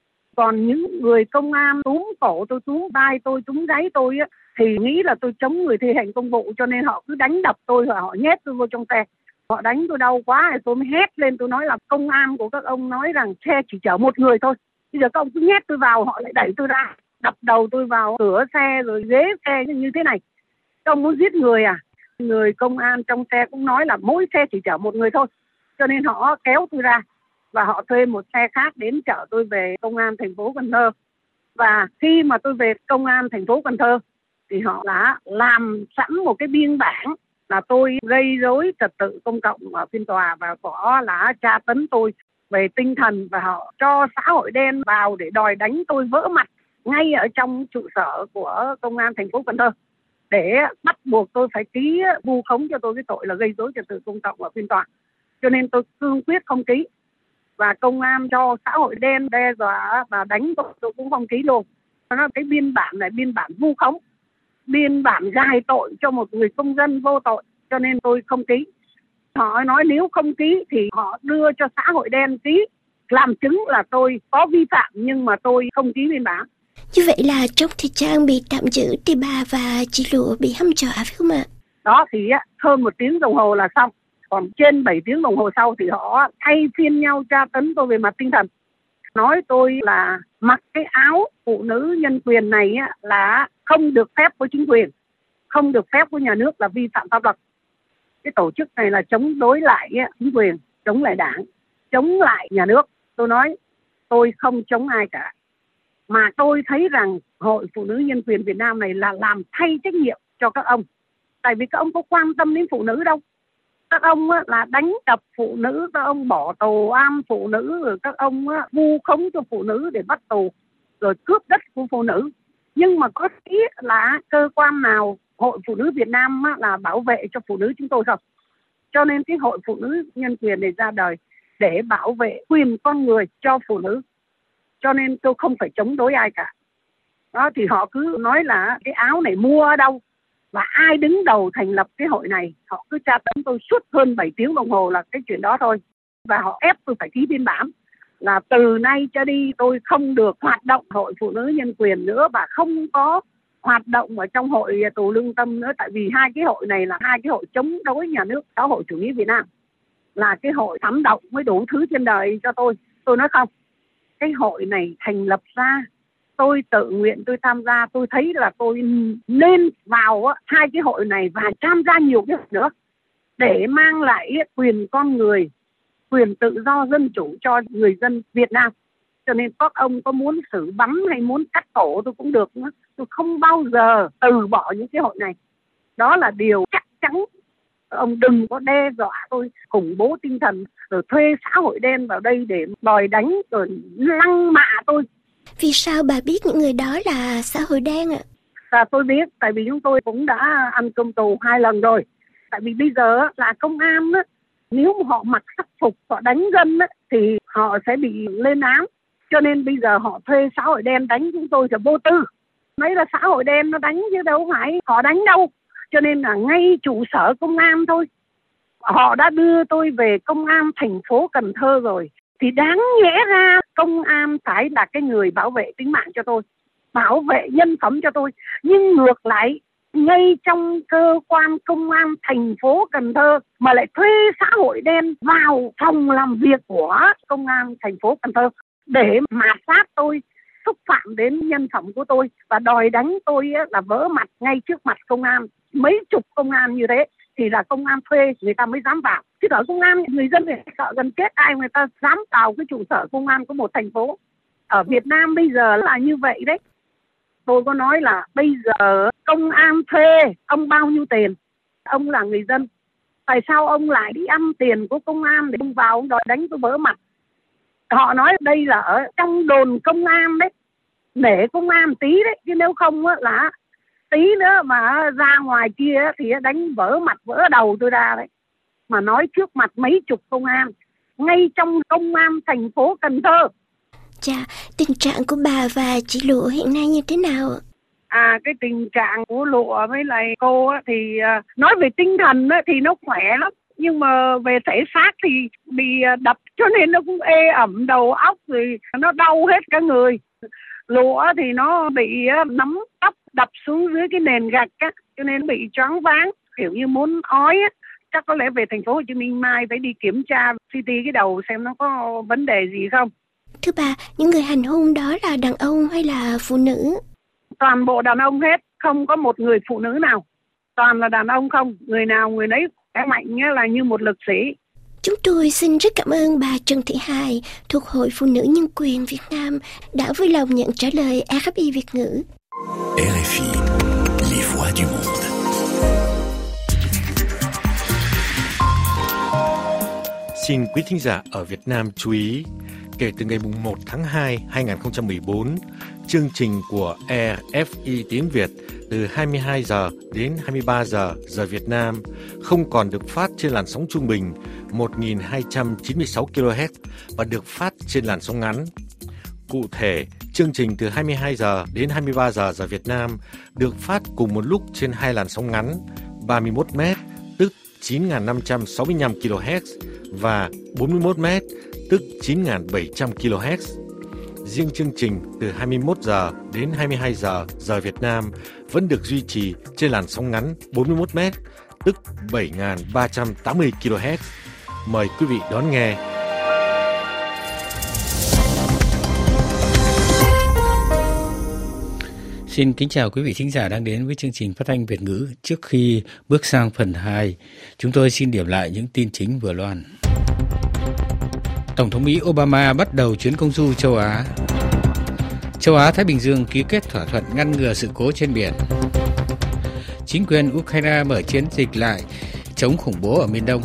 Còn những người công an túm cổ tôi, túm vai tôi, túm gáy tôi á, thì nghĩ là tôi chống người thi hành công vụ cho nên họ cứ đánh đập tôi và họ nhét tôi vô trong xe. Họ đánh tôi đau quá thì tôi mới hét lên, tôi nói là công an của các ông nói rằng xe chỉ chở một người thôi. Bây giờ các ông cứ nhét tôi vào, họ lại đẩy tôi ra, đập đầu tôi vào cửa xe rồi ghế xe như thế này. Các ông muốn giết người à? Người công an trong xe cũng nói là mỗi xe chỉ chở một người thôi. Cho nên họ kéo tôi ra và họ thuê một xe khác đến chở tôi về công an thành phố Cần Thơ. Và khi mà tôi về công an thành phố Cần Thơ thì họ đã làm sẵn một cái biên bản là tôi gây rối trật tự công cộng ở phiên tòa và có là tra tấn tôi về tinh thần và họ cho xã hội đen vào để đòi đánh tôi vỡ mặt ngay ở trong trụ sở của công an thành phố Cần Thơ để bắt buộc tôi phải ký vu khống cho tôi cái tội là gây rối trật tự công cộng ở phiên tòa. Cho nên tôi cương quyết không ký. Và công an cho xã hội đen đe dọa và đánh tôi, tôi cũng không ký luôn. Nó cái biên bản này biên bản vu khống, biên bản gài tội cho một người công dân vô tội, cho nên tôi không ký. Họ nói nếu không ký thì họ đưa cho xã hội đen ký, làm chứng là tôi có vi phạm nhưng mà tôi không ký biên bản. Như vậy là trong thời gian bị tạm giữ thì bà và chị Lụa bị hăm dọa phải không ạ? Đó thì hơn một tiếng đồng hồ là xong. Còn trên bảy tiếng đồng hồ sau thì họ thay phiên nhau tra tấn tôi về mặt tinh thần. Nói tôi là mặc cái áo phụ nữ nhân quyền này là không được phép của chính quyền, không được phép của nhà nước, là vi phạm pháp luật. Cái tổ chức này là chống đối lại chính quyền, chống lại đảng, chống lại nhà nước. Tôi nói tôi không chống ai cả. Mà tôi thấy rằng Hội Phụ nữ Nhân quyền Việt Nam này là làm thay trách nhiệm cho các ông. Tại vì các ông có quan tâm đến phụ nữ đâu. Các ông là đánh đập phụ nữ, các ông bỏ tù am phụ nữ, rồi các ông vu khống cho phụ nữ để bắt tù, rồi cướp đất của phụ nữ. Nhưng mà có ý là cơ quan nào Hội Phụ nữ Việt Nam là bảo vệ cho phụ nữ chúng tôi không? Cho nên cái Hội Phụ nữ Nhân quyền này ra đời để bảo vệ quyền con người cho phụ nữ. Cho nên tôi không phải chống đối ai cả. Đó thì họ cứ nói là cái áo này mua ở đâu, và ai đứng đầu thành lập cái hội này. Họ cứ tra tấn tôi suốt hơn bảy tiếng đồng hồ là cái chuyện đó thôi. Và họ ép tôi phải ký biên bản là từ nay cho đi tôi không được hoạt động Hội Phụ nữ Nhân quyền nữa, và không có hoạt động ở trong Hội Tù Lương Tâm nữa. Tại vì hai cái hội này là hai cái hội chống đối nhà nước xã hội chủ nghĩa Việt Nam, là cái hội phản động với đủ thứ trên đời cho tôi. Tôi nói không, cái hội này thành lập ra, tôi tự nguyện tôi tham gia, tôi thấy là tôi nên vào hai cái hội này và tham gia nhiều cái hội nữa để mang lại quyền con người, quyền tự do dân chủ cho người dân Việt Nam. Cho nên các ông có muốn xử bắn hay muốn cắt cổ tôi cũng được nữa. Tôi không bao giờ từ bỏ những cái hội này. Đó là điều chắc chắn. Ông đừng có đe dọa tôi, khủng bố tinh thần, rồi thuê xã hội đen vào đây để đòi đánh, rồi lăng mạ tôi. Vì sao bà biết những người đó là xã hội đen ạ? À, tôi biết, tại vì chúng tôi cũng đã ăn cơm tù hai lần rồi. Tại vì bây giờ là công an, nếu mà họ mặc sắc phục, họ đánh dân thì họ sẽ bị lên án. Cho nên bây giờ họ thuê xã hội đen đánh chúng tôi là vô tư. Đấy là xã hội đen nó đánh chứ đâu phải họ đánh đâu. Cho nên là ngay trụ sở công an thôi, họ đã đưa tôi về công an thành phố Cần Thơ rồi. Thì đáng nhẽ ra công an phải là cái người bảo vệ tính mạng cho tôi, bảo vệ nhân phẩm cho tôi. Nhưng ngược lại, ngay trong cơ quan công an thành phố Cần Thơ mà lại thuê xã hội đen vào phòng làm việc của công an thành phố Cần Thơ để mạt sát tôi, xúc phạm đến nhân phẩm của tôi và đòi đánh tôi là vỡ mặt ngay trước mặt công an. Mấy chục công an như thế thì là công an thuê người ta mới dám vào. Chứ ở công an người dân thì sợ gần chết, ai người ta dám vào cái trụ sở công an của một thành phố. Ở Việt Nam bây giờ là như vậy đấy. Tôi có nói là bây giờ công an thuê ông bao nhiêu tiền, ông là người dân, tại sao ông lại đi ăn tiền của công an để ông vào ông đòi đánh tôi vỡ mặt? Họ nói đây là ở trong đồn công an đấy, để công an tí đấy, chứ nếu không là tí nữa mà ra ngoài kia thì đánh vỡ mặt vỡ đầu tôi ra đấy. Mà nói trước mặt mấy chục công an, ngay trong công an thành phố Cần Thơ. Chà, tình trạng của bà và chị Lụa hiện nay như thế nào ạ? À, cái tình trạng của Lụa với lại cô á, thì nói về tinh thần á, thì nó khỏe lắm. Nhưng mà về thể xác thì bị đập cho nên nó cũng ê ẩm đầu óc, rồi nó đau hết cả người. Lụa thì nó bị nắm tóc đập xuống dưới cái nền gạch á, cho nên bị choáng váng, kiểu như muốn ói á. Chắc có lẽ về thành phố Hồ Chí Minh mai phải đi kiểm tra xê tê cái đầu xem nó có vấn đề gì không. Thưa bà, những người hành hung đó là đàn ông hay là phụ nữ? Toàn bộ đàn ông hết, không có một người phụ nữ nào. Toàn là đàn ông không, người nào người nấy khỏe mạnh là như một lực sĩ. Chúng tôi xin rất cảm ơn bà Trần Thị Hài thuộc Hội Phụ nữ Nhân quyền Việt Nam đã vui lòng nhận trả lời rờ ép i Việt ngữ. rờ ép i, les voix du monde. Xin quý thính giả ở Việt Nam chú ý, kể từ ngày một tháng hai năm hai nghìn không trăm mười bốn, chương trình của rờ ép i tiếng Việt từ hai mươi hai giờ đến hai mươi ba giờ giờ Việt Nam không còn được phát trên làn sóng trung bình một nghìn hai trăm chín mươi sáu ki lô héc và được phát trên làn sóng ngắn. Cụ thể, chương trình từ hai mươi hai giờ đến hai mươi ba giờ giờ Việt Nam được phát cùng một lúc trên hai làn sóng ngắn ba mươi mốt mét, tức chín nghìn năm trăm sáu mươi lăm ki lô héc và bốn mươi mốt mét, tức chín nghìn bảy trăm ki lô héc. Riêng chương trình từ hai mươi mốt giờ đến hai mươi hai giờ giờ Việt Nam vẫn được duy trì trên làn sóng ngắn bốn mươi mốt mét, tức bảy nghìn ba trăm tám mươi ki lô héc. Mời quý vị đón nghe. Xin kính chào quý vị thính giả đang đến với chương trình phát thanh Việt ngữ. Trước khi bước sang phần hai, chúng tôi xin điểm lại những tin chính vừa loan. Tổng thống Mỹ Obama bắt đầu chuyến công du châu Á. Châu Á-Thái Bình Dương ký kết thỏa thuận ngăn ngừa sự cố trên biển. Chính quyền Ukraine mở chiến dịch lại chống khủng bố ở miền Đông.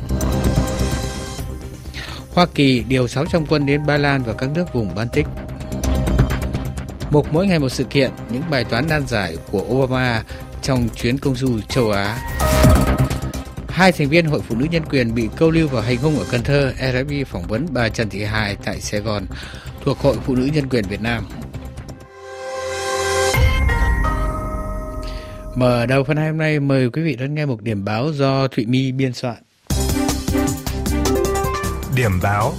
Hoa Kỳ điều sáu trăm quân đến Ba Lan và các nước vùng Baltic. Mục mỗi ngày một sự kiện, những bài toán nan giải của Obama trong chuyến công du châu Á. Hai thành viên Hội Phụ nữ Nhân quyền bị câu lưu và hành hung ở Cần Thơ. rờ ép i phỏng vấn bà Trần Thị Hài tại Sài Gòn thuộc Hội Phụ nữ Nhân quyền Việt Nam. Mở đầu phần hai hôm nay, mời quý vị đón nghe một điểm báo do Thụy My biên soạn. Điểm báo.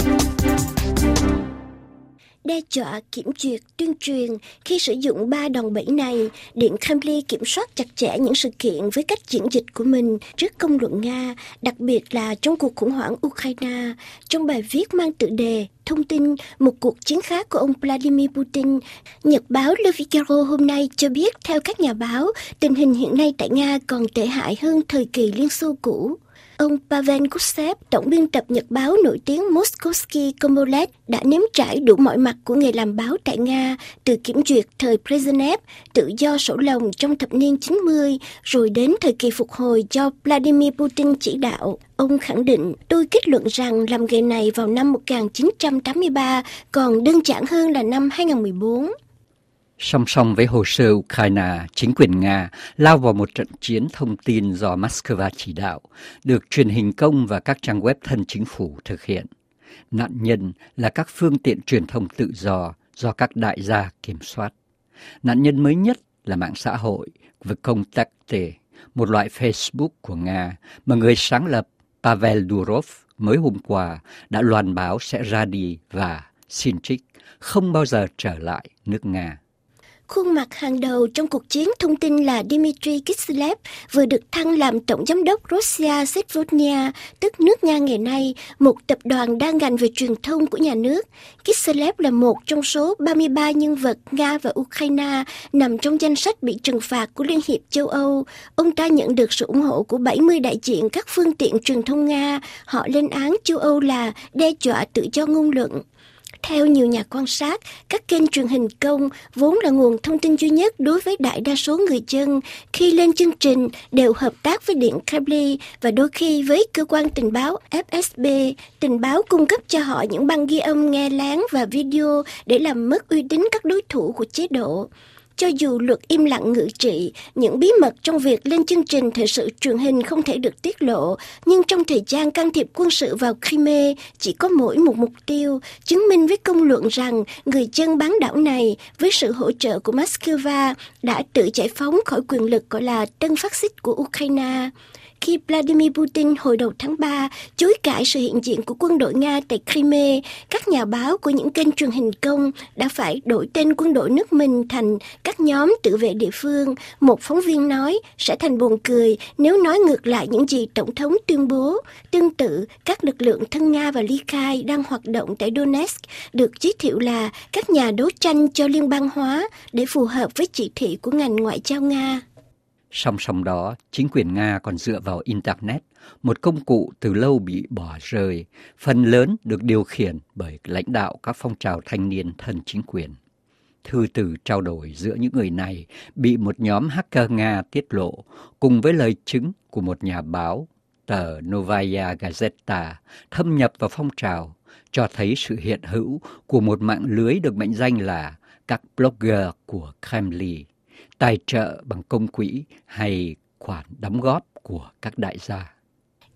Đe dọa, kiểm duyệt, tuyên truyền. Khi sử dụng ba đòn bẩy này, Điện Kremlin kiểm soát chặt chẽ những sự kiện với cách diễn dịch của mình trước công luận Nga, đặc biệt là trong cuộc khủng hoảng Ukraine. Trong bài viết mang tựa đề Thông tin, một cuộc chiến khác của ông Vladimir Putin, Nhật báo Le Figaro hôm nay cho biết theo các nhà báo, tình hình hiện nay tại Nga còn tệ hại hơn thời kỳ Liên Xô cũ. Ông Pavel Gusev, tổng biên tập nhật báo nổi tiếng Moskovsky Komsomolets, đã nếm trải đủ mọi mặt của nghề làm báo tại Nga, từ kiểm duyệt thời Brezhnev, tự do sổ lồng trong thập niên chín mươi, rồi đến thời kỳ phục hồi do Vladimir Putin chỉ đạo. Ông khẳng định, tôi kết luận rằng làm nghề này vào năm một nghìn chín trăm tám mươi ba còn đơn giản hơn là năm hai nghìn không trăm mười bốn. Song song với hồ sơ Ukraine, chính quyền Nga lao vào một trận chiến thông tin do Moscow chỉ đạo, được truyền hình công và các trang web thân chính phủ thực hiện. Nạn nhân là các phương tiện truyền thông tự do do các đại gia kiểm soát. Nạn nhân mới nhất là mạng xã hội Vkontakte, một loại Facebook của Nga mà người sáng lập Pavel Durov mới hôm qua đã loan báo sẽ ra đi và xin trích không bao giờ trở lại nước Nga. Khuôn mặt hàng đầu trong cuộc chiến thông tin là Dmitry Kiselev vừa được thăng làm tổng giám đốc Russia Zvezda, tức nước Nga ngày nay, một tập đoàn đa ngành về truyền thông của nhà nước. Kiselev là một trong số ba mươi ba nhân vật Nga và Ukraine nằm trong danh sách bị trừng phạt của Liên hiệp châu Âu. Ông ta nhận được sự ủng hộ của bảy mươi đại diện các phương tiện truyền thông Nga. Họ lên án châu Âu là đe dọa tự do ngôn luận. Theo nhiều nhà quan sát, các kênh truyền hình công vốn là nguồn thông tin duy nhất đối với đại đa số người dân, khi lên chương trình đều hợp tác với Điện Kremlin và đôi khi với cơ quan tình báo ép ét bê. Tình báo cung cấp cho họ những băng ghi âm nghe lén và video để làm mất uy tín các đối thủ của chế độ. Cho dù luật im lặng ngự trị, những bí mật trong việc lên chương trình thời sự truyền hình không thể được tiết lộ, nhưng trong thời gian can thiệp quân sự vào Crimea chỉ có mỗi một mục tiêu, chứng minh với công luận rằng người dân bán đảo này với sự hỗ trợ của Moscow đã tự giải phóng khỏi quyền lực gọi là tân phát xít của Ukraine. Khi Vladimir Putin hồi đầu tháng ba chối cãi sự hiện diện của quân đội Nga tại Crimea, các nhà báo của những kênh truyền hình công đã phải đổi tên quân đội nước mình thành các nhóm tự vệ địa phương. Một phóng viên nói sẽ thành buồn cười nếu nói ngược lại những gì Tổng thống tuyên bố. Tương tự, các lực lượng thân Nga và ly khai đang hoạt động tại Donetsk được giới thiệu là các nhà đấu tranh cho liên bang hóa để phù hợp với chỉ thị của ngành ngoại giao Nga. Song song đó, chính quyền Nga còn dựa vào Internet, một công cụ từ lâu bị bỏ rơi, phần lớn được điều khiển bởi lãnh đạo các phong trào thanh niên thân chính quyền. Thư từ trao đổi giữa những người này bị một nhóm hacker Nga tiết lộ, cùng với lời chứng của một nhà báo, tờ Novaya Gazeta, thâm nhập vào phong trào, cho thấy sự hiện hữu của một mạng lưới được mệnh danh là các blogger của Kremlin, tài trợ bằng công quỹ hay khoản đóng góp của các đại gia.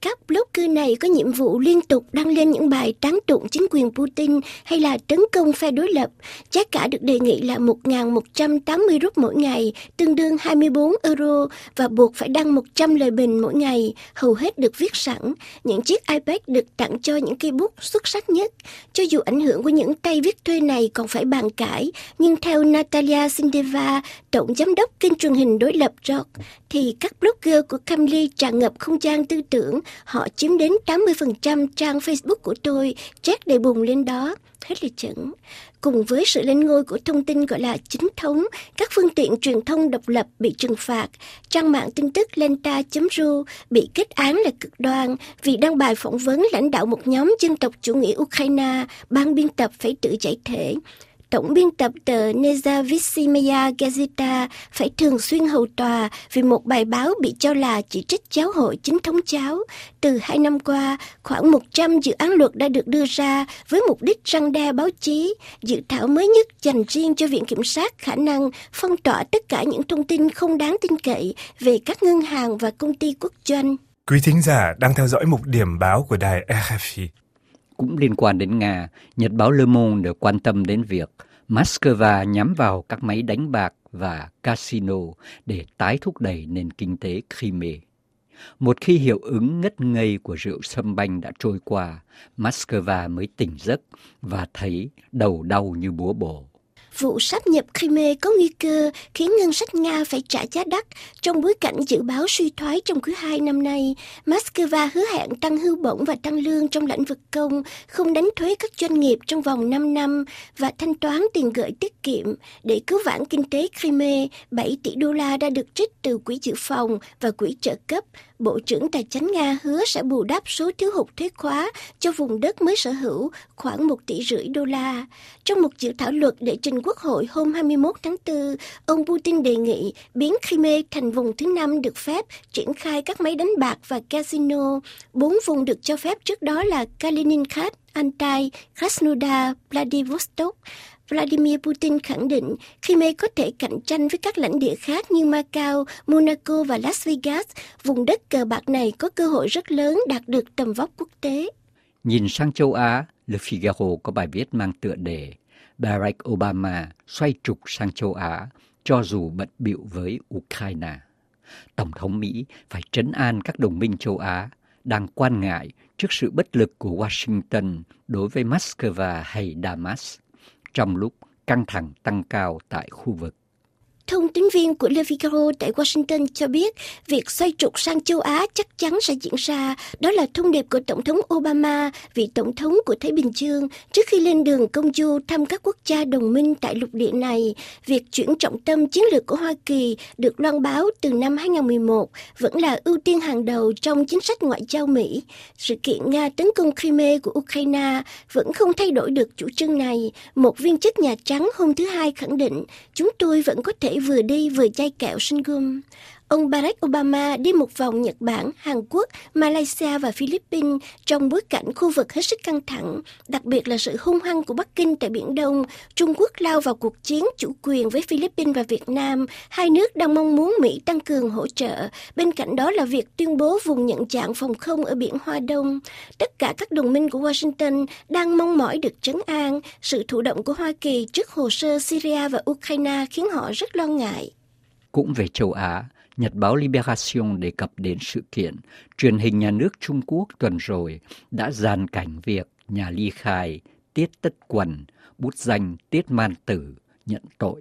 các blogger này có nhiệm vụ liên tục đăng lên những bài tán tụng chính quyền Putin hay là tấn công phe đối lập. Giá cả được đề nghị là một nghìn một trăm tám mươi rúp mỗi ngày, tương đương hai mươi bốn euro, và buộc phải đăng một trăm lời bình mỗi ngày, hầu hết được viết sẵn. Những chiếc iPad được tặng cho những cây bút xuất sắc nhất. Cho dù ảnh hưởng của những tay viết thuê này còn phải bàn cãi, nhưng theo Natalia Sindeva, tổng giám đốc kênh truyền hình đối lập Rock, thì các blogger của Kremlin tràn ngập không gian tư tưởng. Họ chiếm đến tám mươi phần trăm trang Facebook của tôi, chat đầy bùng lên đó. Hết lời dẫn. Cùng với sự lên ngôi của thông tin gọi là chính thống, các phương tiện truyền thông độc lập bị trừng phạt. Trang mạng tin tức lenta chấm ru bị kết án là cực đoan vì đăng bài phỏng vấn lãnh đạo một nhóm dân tộc chủ nghĩa Ukraine, ban biên tập phải tự giải thể. Tổng biên tập tờ Nezavissimaya Gazeta phải thường xuyên hầu tòa vì một bài báo bị cho là chỉ trích giáo hội chính thống giáo. Từ hai năm qua, khoảng một trăm dự án luật đã được đưa ra với mục đích răn đe báo chí. Dự thảo mới nhất dành riêng cho Viện Kiểm sát khả năng phong tỏa tất cả những thông tin không đáng tin cậy về các ngân hàng và công ty quốc doanh. Quý thính giả đang theo dõi mục điểm báo của đài rờ ép i. Cũng liên quan đến Nga, Nhật báo Le Monde được quan tâm đến việc Moscow nhắm vào các máy đánh bạc và casino để tái thúc đẩy nền kinh tế Crimea. Một khi hiệu ứng ngất ngây của rượu sâm banh đã trôi qua, Moscow mới tỉnh giấc và thấy đầu đau như búa bổ. Vụ sáp nhập Crimea có nguy cơ khiến ngân sách Nga phải trả giá đắt trong bối cảnh dự báo suy thoái trong quý hai năm nay. Moscow hứa hẹn tăng hưu bổng và tăng lương trong lĩnh vực công, không đánh thuế các doanh nghiệp trong vòng năm năm và thanh toán tiền gửi tiết kiệm. Để cứu vãn kinh tế Crimea, bảy tỷ đô la đã được trích từ quỹ dự phòng và quỹ trợ cấp. Bộ trưởng Tài chính Nga hứa sẽ bù đắp số thiếu hụt thuế khóa cho vùng đất mới sở hữu khoảng một tỷ rưỡi đô la. Trong một dự thảo luật để trình Quốc hội hôm hai mươi mốt tháng tư, ông Putin đề nghị biến Crimea thành vùng thứ năm được phép triển khai các máy đánh bạc và casino. Bốn vùng được cho phép trước đó là Kaliningrad, Altai, Krasnodar, Vladivostok. Vladimir Putin khẳng định Crimea có thể cạnh tranh với các lãnh địa khác như Macau, Monaco và Las Vegas. Vùng đất cờ bạc này có cơ hội rất lớn đạt được tầm vóc quốc tế. Nhìn sang châu Á, Le Figaro có bài viết mang tựa đề Barack Obama xoay trục sang châu Á cho dù bận bịu với Ukraine. Tổng thống Mỹ phải trấn an các đồng minh châu Á đang quan ngại trước sự bất lực của Washington đối với Moscow hay Damas trong lúc căng thẳng tăng cao tại khu vực. Thông tín viên của Le Figaro tại Washington cho biết việc xoay trục sang châu Á chắc chắn sẽ diễn ra. Đó là thông điệp của Tổng thống Obama, vị Tổng thống của Thái Bình Dương, trước khi lên đường công du thăm các quốc gia đồng minh tại lục địa này. Việc chuyển trọng tâm chiến lược của Hoa Kỳ được loan báo từ năm hai không một một vẫn là ưu tiên hàng đầu trong chính sách ngoại giao Mỹ. Sự kiện Nga tấn công Crimea của Ukraine vẫn không thay đổi được chủ trương này. Một viên chức Nhà Trắng hôm thứ Hai khẳng định chúng tôi vẫn có thể vừa đi vừa chai kẹo sinh gum. Ông Barack Obama đi một vòng Nhật Bản, Hàn Quốc, Malaysia và Philippines trong bối cảnh khu vực hết sức căng thẳng, đặc biệt là sự hung hăng của Bắc Kinh tại Biển Đông. Trung Quốc lao vào cuộc chiến chủ quyền với Philippines và Việt Nam. Hai nước đang mong muốn Mỹ tăng cường hỗ trợ. Bên cạnh đó là việc tuyên bố vùng nhận dạng phòng không ở Biển Hoa Đông. Tất cả các đồng minh của Washington đang mong mỏi được trấn an. Sự thụ động của Hoa Kỳ trước hồ sơ Syria và Ukraine khiến họ rất lo ngại. Cũng về châu Á, Nhật báo Libération đề cập đến sự kiện truyền hình nhà nước Trung Quốc tuần rồi đã dàn cảnh việc nhà ly khai Tiết Tất Quần, bút danh Tiết Man Tử, nhận tội.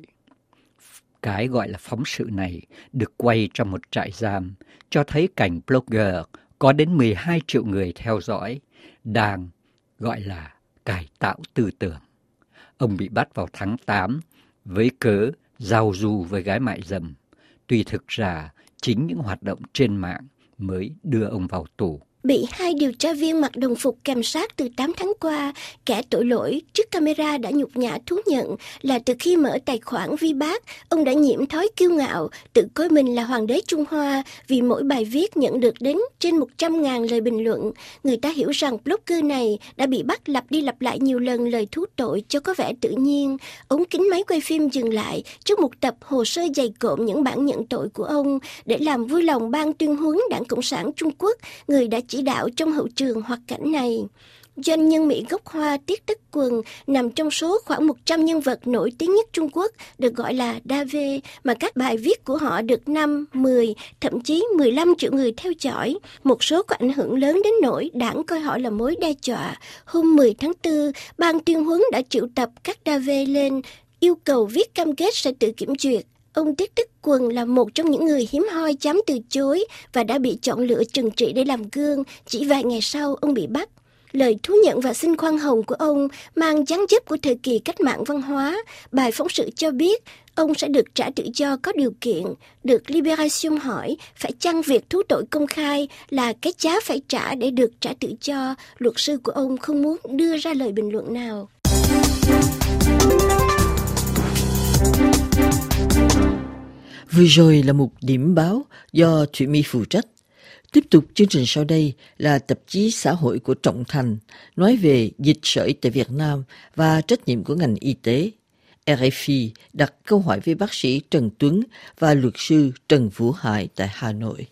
Cái gọi là phóng sự này được quay trong một trại giam, cho thấy cảnh blogger có đến mười hai triệu người theo dõi, đang gọi là cải tạo tư tưởng. Ông bị bắt vào tháng tám với cớ giao du với gái mại dâm. Tuy thực ra chính những hoạt động trên mạng mới đưa ông vào tù. Bị hai điều tra viên mặc đồng phục kèm sát từ tám tháng qua, kẻ tội lỗi trước camera đã nhục nhã thú nhận là từ khi mở tài khoản Vi Bác, ông đã nhiễm thói kiêu ngạo, tự coi mình là hoàng đế Trung Hoa vì mỗi bài viết nhận được đến trên một trăm ngàn lời bình luận. Người ta hiểu rằng blogger này đã bị bắt lặp đi lặp lại nhiều lần lời thú tội cho có vẻ tự nhiên. Ống kính máy quay phim dừng lại trước một tập hồ sơ dày cộm những bản nhận tội của ông để làm vui lòng ban tuyên huấn Đảng Cộng sản Trung Quốc, người đã chỉ đạo trong hậu trường hoạt cảnh này. Doanh nhân Mỹ gốc Hoa Tiết Đức Quần nằm trong số khoảng một trăm nhân vật nổi tiếng nhất Trung Quốc được gọi là David, mà các bài viết của họ được năm, mười, thậm chí mười lăm triệu người theo dõi. Một số có ảnh hưởng lớn đến nỗi đảng coi họ là mối đe dọa. Hôm mười tháng tư, ban tuyên huấn đã triệu tập các David lên, yêu cầu viết cam kết sẽ tự kiểm duyệt. Ông Tiết Đức Quần là một trong những người hiếm hoi dám từ chối và đã bị chọn lựa trừng trị để làm gương. Chỉ vài ngày sau, ông bị bắt. Lời thú nhận và xin khoan hồng của ông mang dáng dấp của thời kỳ cách mạng văn hóa. Bài phóng sự cho biết ông sẽ được trả tự do có điều kiện. Được Libération hỏi phải chăng việc thú tội công khai là cái giá phải trả để được trả tự do. Luật sư của ông không muốn đưa ra lời bình luận nào. Vừa rồi là một điểm báo do Thủy My phụ trách. Tiếp tục chương trình sau đây là tạp chí xã hội của Trọng Thành nói về dịch sởi tại Việt Nam và trách nhiệm của ngành y tế. rờ ép i đặt câu hỏi với bác sĩ Trần Tuấn và luật sư Trần Vũ Hải tại Hà Nội.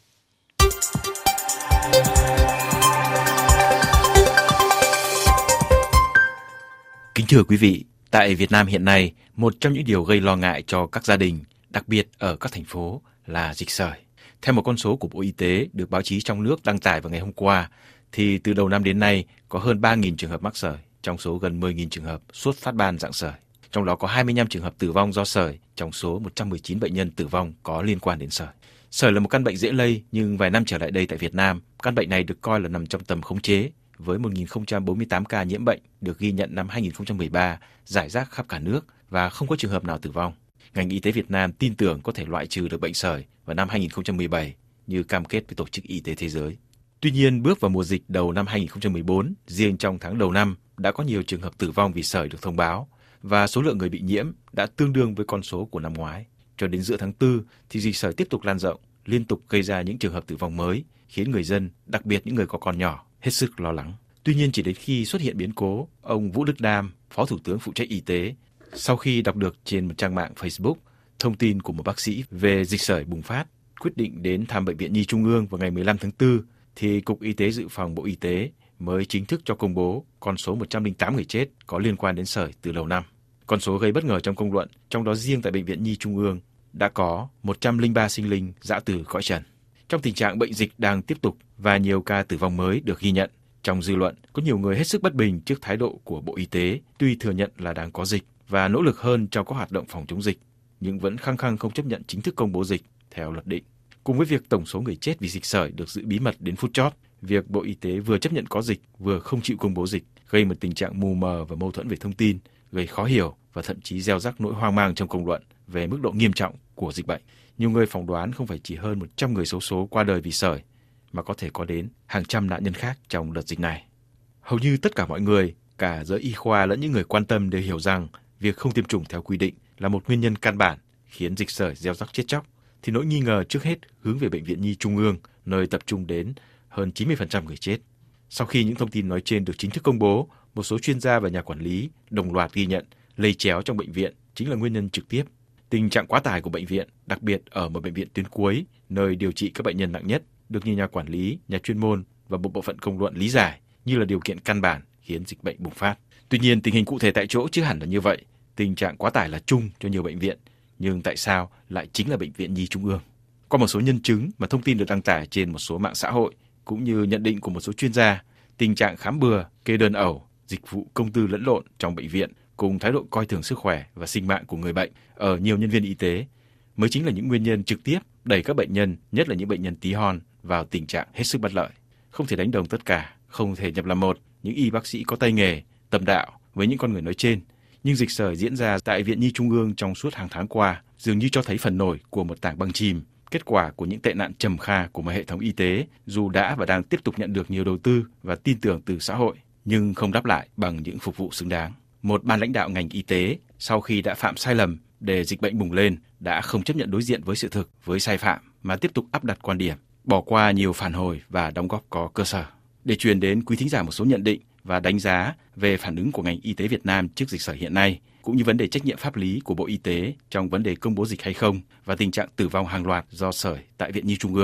Kính thưa quý vị, tại Việt Nam hiện nay, một trong những điều gây lo ngại cho các gia đình, đặc biệt ở các thành phố, là dịch sởi. Theo một con số của Bộ Y tế được báo chí trong nước đăng tải vào ngày hôm qua, thì từ đầu năm đến nay có hơn ba nghìn trường hợp mắc sởi, trong số gần mười nghìn trường hợp sốt phát ban dạng sởi. Trong đó có hai mươi lăm trường hợp tử vong do sởi, trong số một trăm mười chín bệnh nhân tử vong có liên quan đến sởi. Sởi là một căn bệnh dễ lây, nhưng vài năm trở lại đây tại Việt Nam, căn bệnh này được coi là nằm trong tầm khống chế, với một nghìn không trăm bốn mươi tám ca nhiễm bệnh được ghi nhận năm hai nghìn không trăm mười ba, rải rác khắp cả nước và không có trường hợp nào tử vong. Ngành y tế Việt Nam tin tưởng có thể loại trừ được bệnh sởi vào năm hai nghìn không trăm mười bảy như cam kết với Tổ chức Y tế Thế giới. Tuy nhiên, bước vào mùa dịch đầu năm hai nghìn không trăm mười bốn, riêng trong tháng đầu năm đã có nhiều trường hợp tử vong vì sởi được thông báo và số lượng người bị nhiễm đã tương đương với con số của năm ngoái. Cho đến giữa tháng tư thì dịch sởi tiếp tục lan rộng, liên tục gây ra những trường hợp tử vong mới, khiến người dân, đặc biệt những người có con nhỏ, hết sức lo lắng. Tuy nhiên, chỉ đến khi xuất hiện biến cố, ông Vũ Đức Đam, Phó Thủ tướng phụ trách y tế, sau khi đọc được trên một trang mạng Facebook thông tin của một bác sĩ về dịch sởi bùng phát, quyết định đến thăm Bệnh viện Nhi Trung ương vào ngày mười lăm tháng tư, thì Cục Y tế Dự phòng Bộ Y tế mới chính thức cho công bố con số một trăm lẻ tám người chết có liên quan đến sởi từ đầu năm. Con số gây bất ngờ trong công luận, trong đó riêng tại Bệnh viện Nhi Trung ương đã có một trăm lẻ ba sinh linh giã từ cõi trần. Trong tình trạng bệnh dịch đang tiếp tục và nhiều ca tử vong mới được ghi nhận, trong dư luận có nhiều người hết sức bất bình trước thái độ của Bộ Y tế, tuy thừa nhận là đang có dịch và nỗ lực hơn trong các hoạt động phòng chống dịch, nhưng vẫn khăng khăng không chấp nhận chính thức công bố dịch theo luật định. Cùng với việc tổng số người chết vì dịch sởi được giữ bí mật đến phút chót, việc Bộ Y tế vừa chấp nhận có dịch, vừa không chịu công bố dịch, gây một tình trạng mù mờ và mâu thuẫn về thông tin, gây khó hiểu và thậm chí gieo rắc nỗi hoang mang trong công luận về mức độ nghiêm trọng của dịch bệnh. Nhiều người phỏng đoán không phải chỉ hơn một trăm người xấu số qua đời vì sởi, mà có thể có đến hàng trăm nạn nhân khác trong đợt dịch này. Hầu như tất cả mọi người, cả giới y khoa lẫn những người quan tâm đều hiểu rằng việc không tiêm chủng theo quy định là một nguyên nhân căn bản khiến dịch sởi gieo rắc chết chóc, thì nỗi nghi ngờ trước hết hướng về Bệnh viện Nhi Trung ương, nơi tập trung đến hơn chín mươi phần trăm người chết. Sau khi những thông tin nói trên được chính thức công bố, một số chuyên gia và nhà quản lý đồng loạt ghi nhận lây chéo trong bệnh viện chính là nguyên nhân trực tiếp. Tình trạng quá tải của bệnh viện, đặc biệt ở một bệnh viện tuyến cuối, nơi điều trị các bệnh nhân nặng nhất, được nhiều nhà quản lý, nhà chuyên môn và một bộ phận công luận lý giải như là điều kiện căn bản khiến dịch bệnh bùng phát. Tuy nhiên, tình hình cụ thể tại chỗ chưa hẳn là như vậy. Tình trạng quá tải là chung cho nhiều bệnh viện, nhưng tại sao lại chính là Bệnh viện Nhi Trung ương? Qua một số nhân chứng mà thông tin được đăng tải trên một số mạng xã hội, cũng như nhận định của một số chuyên gia, tình trạng khám bừa, kê đơn ẩu, dịch vụ công tư lẫn lộn trong bệnh viện cùng thái độ coi thường sức khỏe và sinh mạng của người bệnh ở nhiều nhân viên y tế mới chính là những nguyên nhân trực tiếp đẩy các bệnh nhân, nhất là những bệnh nhân tí hon, vào tình trạng hết sức bất lợi. Không thể đánh đồng tất cả, không thể nhập làm một những y bác sĩ có tay nghề, tâm đạo với những con người nói trên. Nhưng dịch sởi diễn ra tại Viện Nhi Trung ương trong suốt hàng tháng qua dường như cho thấy phần nổi của một tảng băng chìm, kết quả của những tệ nạn trầm kha của một hệ thống y tế dù đã và đang tiếp tục nhận được nhiều đầu tư và tin tưởng từ xã hội, nhưng không đáp lại bằng những phục vụ xứng đáng. Một ban lãnh đạo ngành y tế sau khi đã phạm sai lầm để dịch bệnh bùng lên đã không chấp nhận đối diện với sự thực, với sai phạm mà tiếp tục áp đặt quan điểm, bỏ qua nhiều phản hồi và đóng góp có cơ sở. Để truyền đến quý thính giả một số nhận định và đánh giá về phản ứng của ngành y tế Việt Nam trước dịch sởi hiện nay, cũng như vấn đề trách nhiệm pháp lý của Bộ Y tế trong vấn đề công bố dịch hay không và tình trạng tử vong hàng loạt do sởi tại Viện Nhi Trung ương,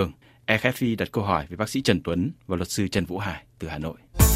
rờ ép pê đặt câu hỏi với bác sĩ Trần Tuấn và luật sư Trần Vũ Hải từ Hà Nội.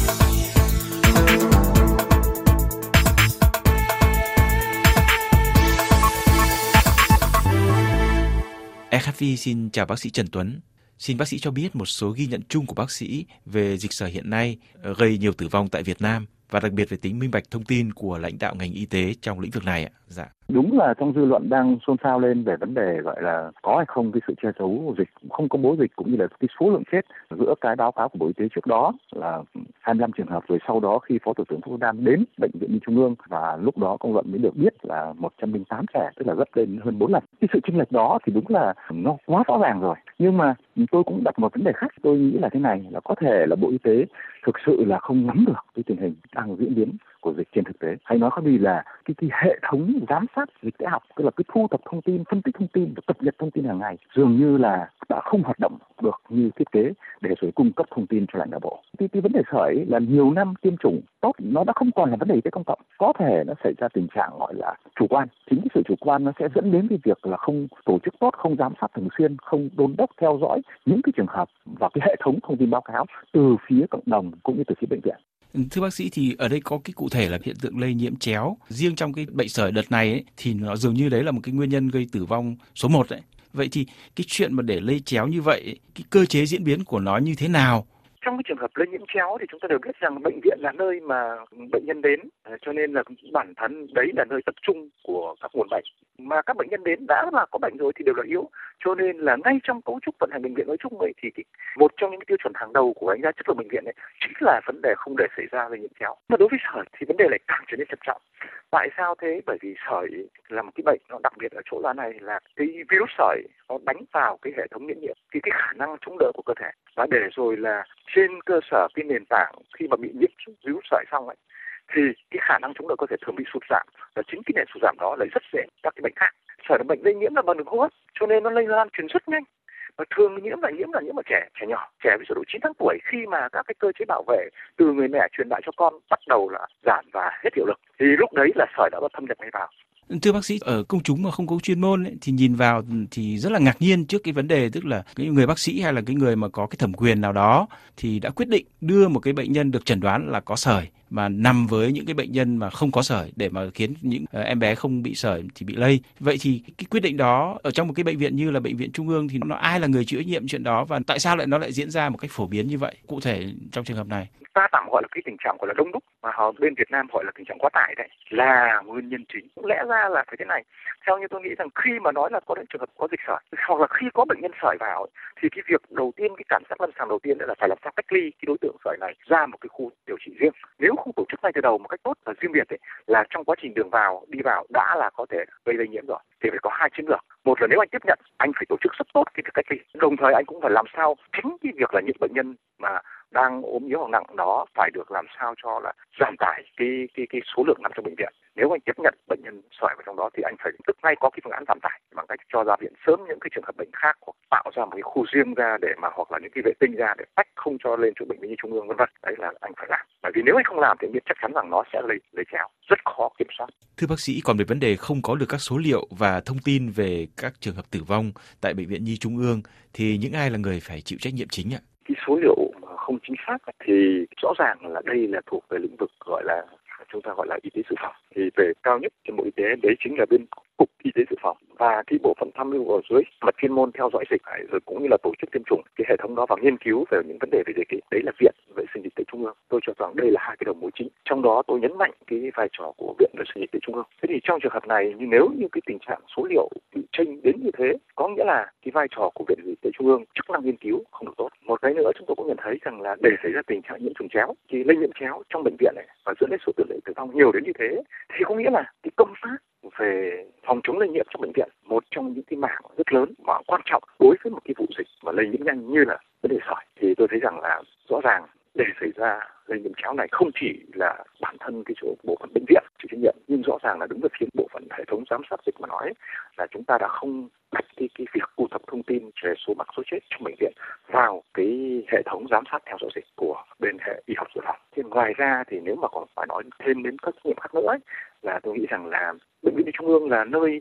rờ ép pê xin chào bác sĩ Trần Tuấn. Xin bác sĩ cho biết một số ghi nhận chung của bác sĩ về dịch sởi hiện nay gây nhiều tử vong tại Việt Nam và đặc biệt về tính minh bạch thông tin của lãnh đạo ngành y tế trong lĩnh vực này ạ. Dạ. Đúng là trong dư luận đang xôn xao lên về vấn đề gọi là có hay không cái sự che giấu dịch, không công bố dịch cũng như là cái số lượng chết giữa cái báo cáo của Bộ Y tế trước đó là hai mươi lăm trường hợp, rồi sau đó khi Phó Thủ tướng Vũ Đức Đam đến Bệnh viện Nhi Trung ương và lúc đó công luận mới được biết là một trăm lẻ tám trẻ, tức là gấp lên hơn bốn lần. Cái sự chênh lệch đó thì đúng là nó quá rõ ràng rồi. Nhưng mà tôi cũng đặt một vấn đề khác, tôi nghĩ là thế này, là có thể là Bộ Y tế thực sự là không nắm được cái tình hình đang diễn biến của dịch trên thực tế, hay nói khác đi là cái, cái hệ thống giám sát dịch tễ học, tức là cái thu thập thông tin, phân tích thông tin và cập nhật thông tin hàng ngày dường như là đã không hoạt động được như thiết kế để rồi cung cấp thông tin cho lãnh đạo bộ. Cái, cái vấn đề sởi là nhiều năm tiêm chủng tốt, nó đã không còn là vấn đề y tế công cộng, có thể nó xảy ra tình trạng gọi là chủ quan. Chính cái sự chủ quan nó sẽ dẫn đến cái việc là không tổ chức tốt, không giám sát thường xuyên, không đôn đốc theo dõi những cái trường hợp và cái hệ thống thông tin báo cáo từ phía cộng đồng cũng như từ phía bệnh viện. Thưa bác sĩ, thì ở đây có cái cụ thể là hiện tượng lây nhiễm chéo. Riêng trong cái bệnh sởi đợt này ấy, thì nó dường như đấy là một cái nguyên nhân gây tử vong số một đấy. Vậy thì cái chuyện mà để lây chéo như vậy, cái cơ chế diễn biến của nó như thế nào? Trong cái trường hợp lây nhiễm chéo thì chúng ta đều biết rằng bệnh viện là nơi mà bệnh nhân đến, cho nên là bản thân đấy là nơi tập trung của các nguồn bệnh. Mà các bệnh nhân đến đã là có bệnh rồi thì đều là yếu, cho nên là ngay trong cấu trúc vận hành bệnh viện nói chung ấy thì cái, một trong những cái tiêu chuẩn hàng đầu của đánh giá chất lượng bệnh viện ấy chính là vấn đề không để xảy ra lây nhiễm chéo. Mà đối với sởi thì vấn đề lại càng trở nên trầm trọng. Tại sao thế? Bởi vì sởi là một cái bệnh nó đặc biệt ở chỗ là này là cái virus sởi nó đánh vào cái hệ thống miễn nhiễm, cái cái khả năng chống đỡ của cơ thể, và để rồi là trên cơ sở cái nền tảng khi mà bị nhiễm virus sởi xong ấy thì cái khả năng chống đỡ cơ thể thường bị sụt giảm, và chính cái nền sụt giảm đó lại rất dễ các cái bệnh khác. Sởi là bệnh lây nhiễm là bằng đường hô hấp, cho nên nó lây lan truyền rất nhanh. Và thường nhiễm là nhiễm là nhiễm ở trẻ trẻ nhỏ, trẻ với độ chín tháng tuổi, khi mà các cái cơ chế bảo vệ từ người mẹ truyền lại cho con bắt đầu là giảm và hết hiệu lực, thì lúc đấy là sởi đã thâm nhập ngay vào. Thưa bác sĩ, ở công chúng mà không có chuyên môn ấy, thì nhìn vào thì rất là ngạc nhiên trước cái vấn đề, tức là cái người bác sĩ hay là cái người mà có cái thẩm quyền nào đó thì đã quyết định đưa một cái bệnh nhân được chẩn đoán là có sởi mà nằm với những cái bệnh nhân mà không có sởi để mà khiến những uh, em bé không bị sởi thì bị lây. Vậy thì cái quyết định đó ở trong một cái bệnh viện như là Bệnh viện Trung ương thì nó ai là người chịu trách nhiệm chuyện đó, và tại sao lại nó lại diễn ra một cách phổ biến như vậy? Cụ thể trong trường hợp này, ta tạm gọi là cái tình trạng gọi là đông đúc, mà họ bên Việt Nam gọi là tình trạng quá tải, đấy là nguyên nhân chính. Cũng lẽ ra là phải thế này, theo như tôi nghĩ rằng khi mà nói là có những trường hợp có dịch sởi hoặc là khi có bệnh nhân sởi vào thì cái việc đầu tiên, cái cảm giác lâm sàng đầu tiên là phải làm sao cách ly cái đối tượng sởi này ra một cái khu điều trị riêng. Nếu không tổ chức ngay từ đầu một cách tốt và riêng biệt ấy, là trong quá trình đường vào đi vào đã là có thể gây lây nhiễm rồi, thì phải có hai chiến lược. Một là nếu anh tiếp nhận, anh phải tổ chức rất tốt cái việc cách ly, đồng thời anh cũng phải làm sao chính cái việc là những bệnh nhân mà đang ốm yếu hoặc nặng đó phải được làm sao cho là giảm tải cái cái cái số lượng nằm trong bệnh viện. Nếu anh tiếp nhận bệnh nhân sởi vào trong đó thì anh phải tức ngay có cái phương án giảm tải bằng cách cho ra viện sớm những cái trường hợp bệnh khác, hoặc tạo ra một cái khu riêng ra để mà hoặc là những cái vệ tinh ra để tách không cho lên chỗ bệnh viện Nhi Trung ương vân vân. Đấy là anh phải làm. Bởi vì nếu anh không làm thì anh biết chắc chắn rằng nó sẽ lây lây chéo, rất khó kiểm soát. Thưa bác sĩ, còn về vấn đề không có được các số liệu và thông tin về các trường hợp tử vong tại Bệnh viện Nhi Trung ương thì những ai là người phải chịu trách nhiệm chính ạ? Cái số liệu mà không chính xác thì rõ ràng là đây là thuộc về lĩnh vực gọi là chúng ta gọi là y tế dự phòng. Thì về cao nhất trên Bộ Y tế đấy chính là bên Cục Y tế Dự phòng, và cái bộ phận tham mưu ở dưới mặt chuyên môn theo dõi dịch rồi cũng như là tổ chức tiêm chủng cái hệ thống đó và nghiên cứu về những vấn đề về dịch ấy. Đấy là Viện Vệ sinh Dịch tễ Trung ương. Tôi cho rằng đây là hai cái đầu mối chính. Trong đó tôi nhấn mạnh cái vai trò của Viện Vệ sinh Dịch tễ Trung ương. Thế thì trong trường hợp này, nếu như cái tình trạng số liệu bị chênh đến như thế, có nghĩa là cái vai trò của Viện Dịch tễ Trung ương, chức năng nghiên cứu không được tốt. Một cái nữa chúng tôi cũng nhận thấy rằng là để xảy ra tình trạng nhiễm trùng chéo, thì lây nhiễm chéo trong bệnh viện này và dẫn đến số tỷ lệ tử vong nhiều đến như thế, thì có nghĩa là cái công tác về phòng chống lây nhiễm trong bệnh viện, một trong những cái mảng rất lớn và quan trọng đối với một cái vụ dịch mà lây nhiễm nhanh như là vấn đề sởi, thì tôi thấy rằng là rõ ràng để xảy ra lây nhiễm chéo này không chỉ là bản thân cái chỗ bộ phận bệnh viện chịu trách nhiệm, nhưng rõ ràng là đứng về phía bộ phận hệ thống giám sát dịch mà nói là chúng ta đã không đặt cái cái việc thu thập thông tin về số mắc số chết trong bệnh viện vào cái hệ thống giám sát theo dõi dịch của bên hệ y học dự phòng. Thì ngoài ra thì nếu mà còn phải nói thêm đến các trách nhiệm khác nữa ấy, là tôi nghĩ rằng là Bệnh viện Trung ương là nơi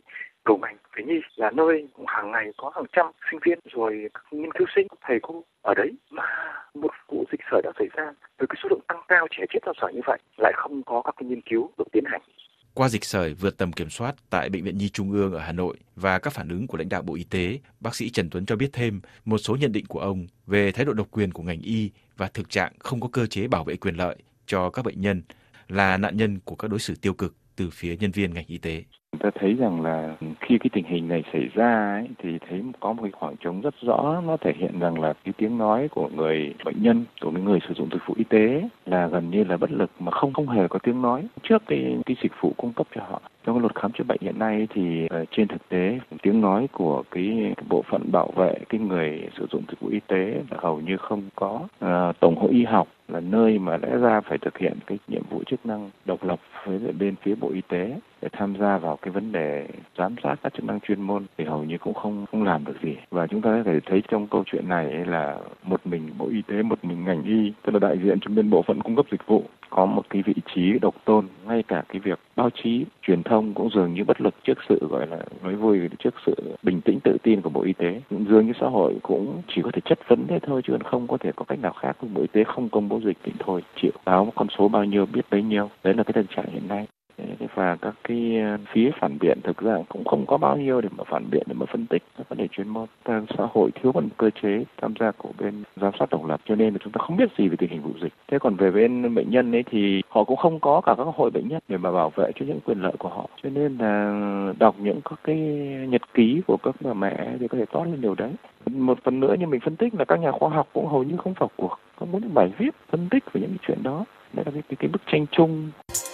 Cầu ngành Về Nhi là nơi hàng ngày có hàng trăm sinh viên rồi các nghiên cứu sinh, thầy cô ở đấy, mà một vụ dịch sởi đã xảy ra với cái số lượng tăng cao trẻ chết do sởi như vậy lại không có các cái nghiên cứu được tiến hành. Qua dịch sởi vượt tầm kiểm soát tại Bệnh viện Nhi Trung ương ở Hà Nội và các phản ứng của lãnh đạo Bộ Y tế, bác sĩ Trần Tuấn cho biết thêm một số nhận định của ông về thái độ độc quyền của ngành y và thực trạng không có cơ chế bảo vệ quyền lợi cho các bệnh nhân là nạn nhân của các đối xử tiêu cực từ phía nhân viên ngành y tế. Chúng ta thấy rằng là khi cái tình hình này xảy ra ấy, thì thấy có một cái khoảng trống rất rõ, nó thể hiện rằng là cái tiếng nói của người bệnh nhân, của người sử dụng dịch vụ y tế là gần như là bất lực, mà không không hề có tiếng nói trước cái cái dịch vụ cung cấp cho họ. Trong cái luật khám chữa bệnh hiện nay thì uh, trên thực tế tiếng nói của cái, cái bộ phận bảo vệ cái người sử dụng dịch vụ y tế là hầu như không có. Uh, Tổng hội Y học là nơi mà lẽ ra phải thực hiện cái nhiệm vụ chức năng độc lập với bên phía Bộ Y tế để tham gia vào cái vấn đề giám sát các chức năng chuyên môn thì hầu như cũng không không làm được gì. Và chúng ta có thể thấy trong câu chuyện này là một mình Bộ Y tế, một mình ngành y, tức là đại diện cho bên bộ phận cung cấp dịch vụ, có một cái vị trí độc tôn. Ngay cả cái việc báo chí, truyền thông cũng dường như bất lực trước sự gọi là nói vui trước sự bình tĩnh tự tin của Bộ Y tế. Cũng dường như xã hội cũng chỉ có thể chất vấn thế thôi, chứ không có thể có cách nào khác. Bộ Y tế không công bố dịch thì thôi, chịu báo con số bao nhiêu biết bấy nhiêu. Đấy là cái tình trạng hiện nay. Và các cái phía phản biện thực ra cũng không có bao nhiêu để mà phản biện, để mà phân tích các vấn đề chuyên môn. Ta, xã hội thiếu một cơ chế tham gia của bên giám sát độc lập, cho nên là chúng ta không biết gì về tình hình vụ dịch. Thế còn về bên bệnh nhân ấy thì họ cũng không có cả các hội bệnh nhân để mà bảo vệ cho những quyền lợi của họ. Cho nên là đọc những các cái nhật ký của các bà mẹ thì có thể toát lên điều đấy. Một phần nữa như mình phân tích là các nhà khoa học cũng hầu như không vào cuộc. Có những bài viết phân tích về những cái chuyện đó. Đây là cái, cái, cái bức tranh chung.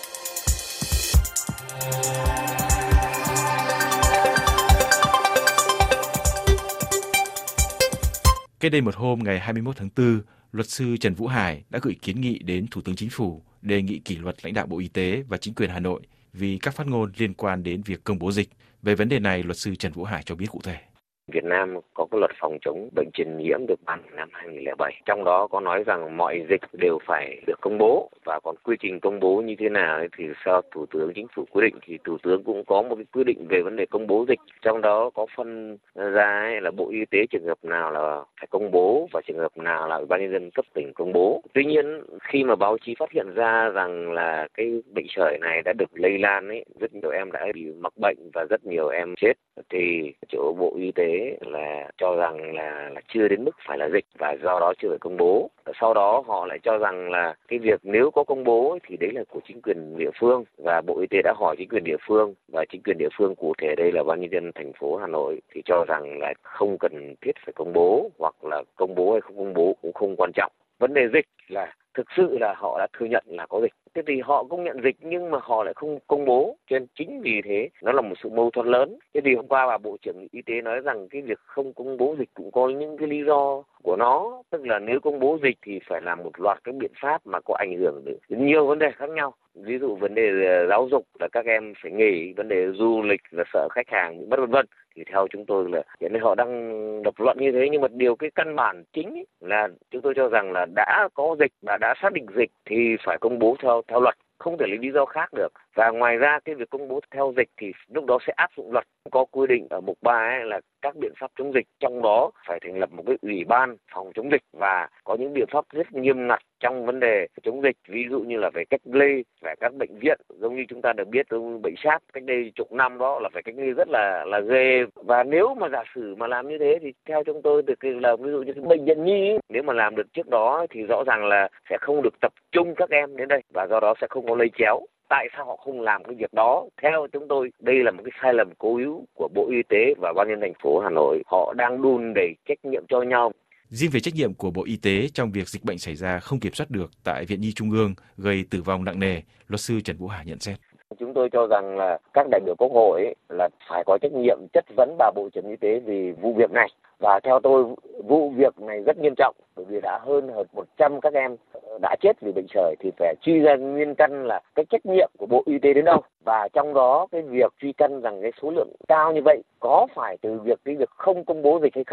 Cách đây một hôm ngày hai mươi mốt tháng tư, luật sư Trần Vũ Hải đã gửi kiến nghị đến Thủ tướng Chính phủ đề nghị kỷ luật lãnh đạo Bộ Y tế và chính quyền Hà Nội vì các phát ngôn liên quan đến việc công bố dịch. Về vấn đề này, luật sư Trần Vũ Hải cho biết cụ thể. Việt Nam có cái luật phòng chống bệnh truyền nhiễm được ban hành năm hai nghìn không trăm lẻ bảy. Trong đó có nói rằng mọi dịch đều phải được công bố, và còn quy trình công bố như thế nào thì do Thủ tướng Chính phủ quyết định. Thì Thủ tướng cũng có một cái quy định về vấn đề công bố dịch. Trong đó có phân ra là Bộ Y tế trường hợp nào là phải công bố và trường hợp nào là Ủy ban nhân dân cấp tỉnh công bố. Tuy nhiên khi mà báo chí phát hiện ra rằng là cái bệnh sởi này đã được lây lan ấy, rất nhiều em đã bị mắc bệnh và rất nhiều em chết, thì chỗ Bộ Y tế là cho rằng là, là chưa đến mức phải là dịch và do đó chưa phải công bố. Sau đó họ lại cho rằng là cái việc nếu có công bố thì đấy là của chính quyền địa phương, và Bộ Y tế đã hỏi chính quyền địa phương, và chính quyền địa phương cụ thể đây là Ban nhân dân thành phố Hà Nội thì cho rằng là không cần thiết phải công bố, hoặc là công bố hay không công bố cũng không quan trọng. Vấn đề dịch là thực sự là họ đã thừa nhận là có dịch. Thế thì họ công nhận dịch nhưng mà họ lại không công bố. Cho nên chính vì thế nó là một sự mâu thuẫn lớn. Thế thì hôm qua bà Bộ trưởng Y tế nói rằng cái việc không công bố dịch cũng có những cái lý do của nó. Tức là nếu công bố dịch thì phải làm một loạt các biện pháp mà có ảnh hưởng đến nhiều vấn đề khác nhau. Ví dụ vấn đề giáo dục là các em phải nghỉ, vấn đề du lịch là sợ khách hàng bị mất vân vân. Thì theo chúng tôi là hiện nay họ đang lập luận như thế, nhưng mà điều cái căn bản chính ấy là chúng tôi cho rằng là đã có dịch và đã xác định dịch thì phải công bố theo theo luật, không thể lấy lý do khác được. Và ngoài ra cái việc công bố theo dịch thì lúc đó sẽ áp dụng luật. Có quy định ở mục ba ấy là các biện pháp chống dịch, trong đó phải thành lập một cái ủy ban phòng chống dịch và có những biện pháp rất nghiêm ngặt trong vấn đề chống dịch. Ví dụ như là phải cách ly, phải các bệnh viện, giống như chúng ta được biết bệnh SARS cách đây chục năm đó là phải cách ly rất là là ghê. Và nếu mà giả sử mà làm như thế thì theo chúng tôi được là ví dụ như cái bệnh viện nhi ấy, nếu mà làm được trước đó thì rõ ràng là sẽ không được tập trung các em đến đây và do đó sẽ không có lây chéo. Tại sao họ không làm cái việc đó? Theo chúng tôi, đây là một cái sai lầm cố hữu của Bộ Y tế và Ban nhân dân thành phố Hà Nội. Họ đang đùn đẩy trách nhiệm cho nhau. Riêng về trách nhiệm của Bộ Y tế trong việc dịch bệnh xảy ra không kiểm soát được tại Viện Nhi Trung ương gây tử vong nặng nề, luật sư Trần Vũ Hải nhận xét. Chúng tôi cho rằng là các đại biểu Quốc hội ấy là phải có trách nhiệm chất vấn bà Bộ trưởng Y tế vì vụ việc này. Và theo tôi, vụ việc này rất nghiêm trọng bởi vì đã hơn hơn một trăm các em đã chết vì bệnh sởi thì phải truy ra nguyên căn là cái trách nhiệm của Bộ Y tế đến đâu. Và trong đó cái việc truy căn rằng cái số lượng cao như vậy có phải từ việc cái việc không công bố dịch hay không.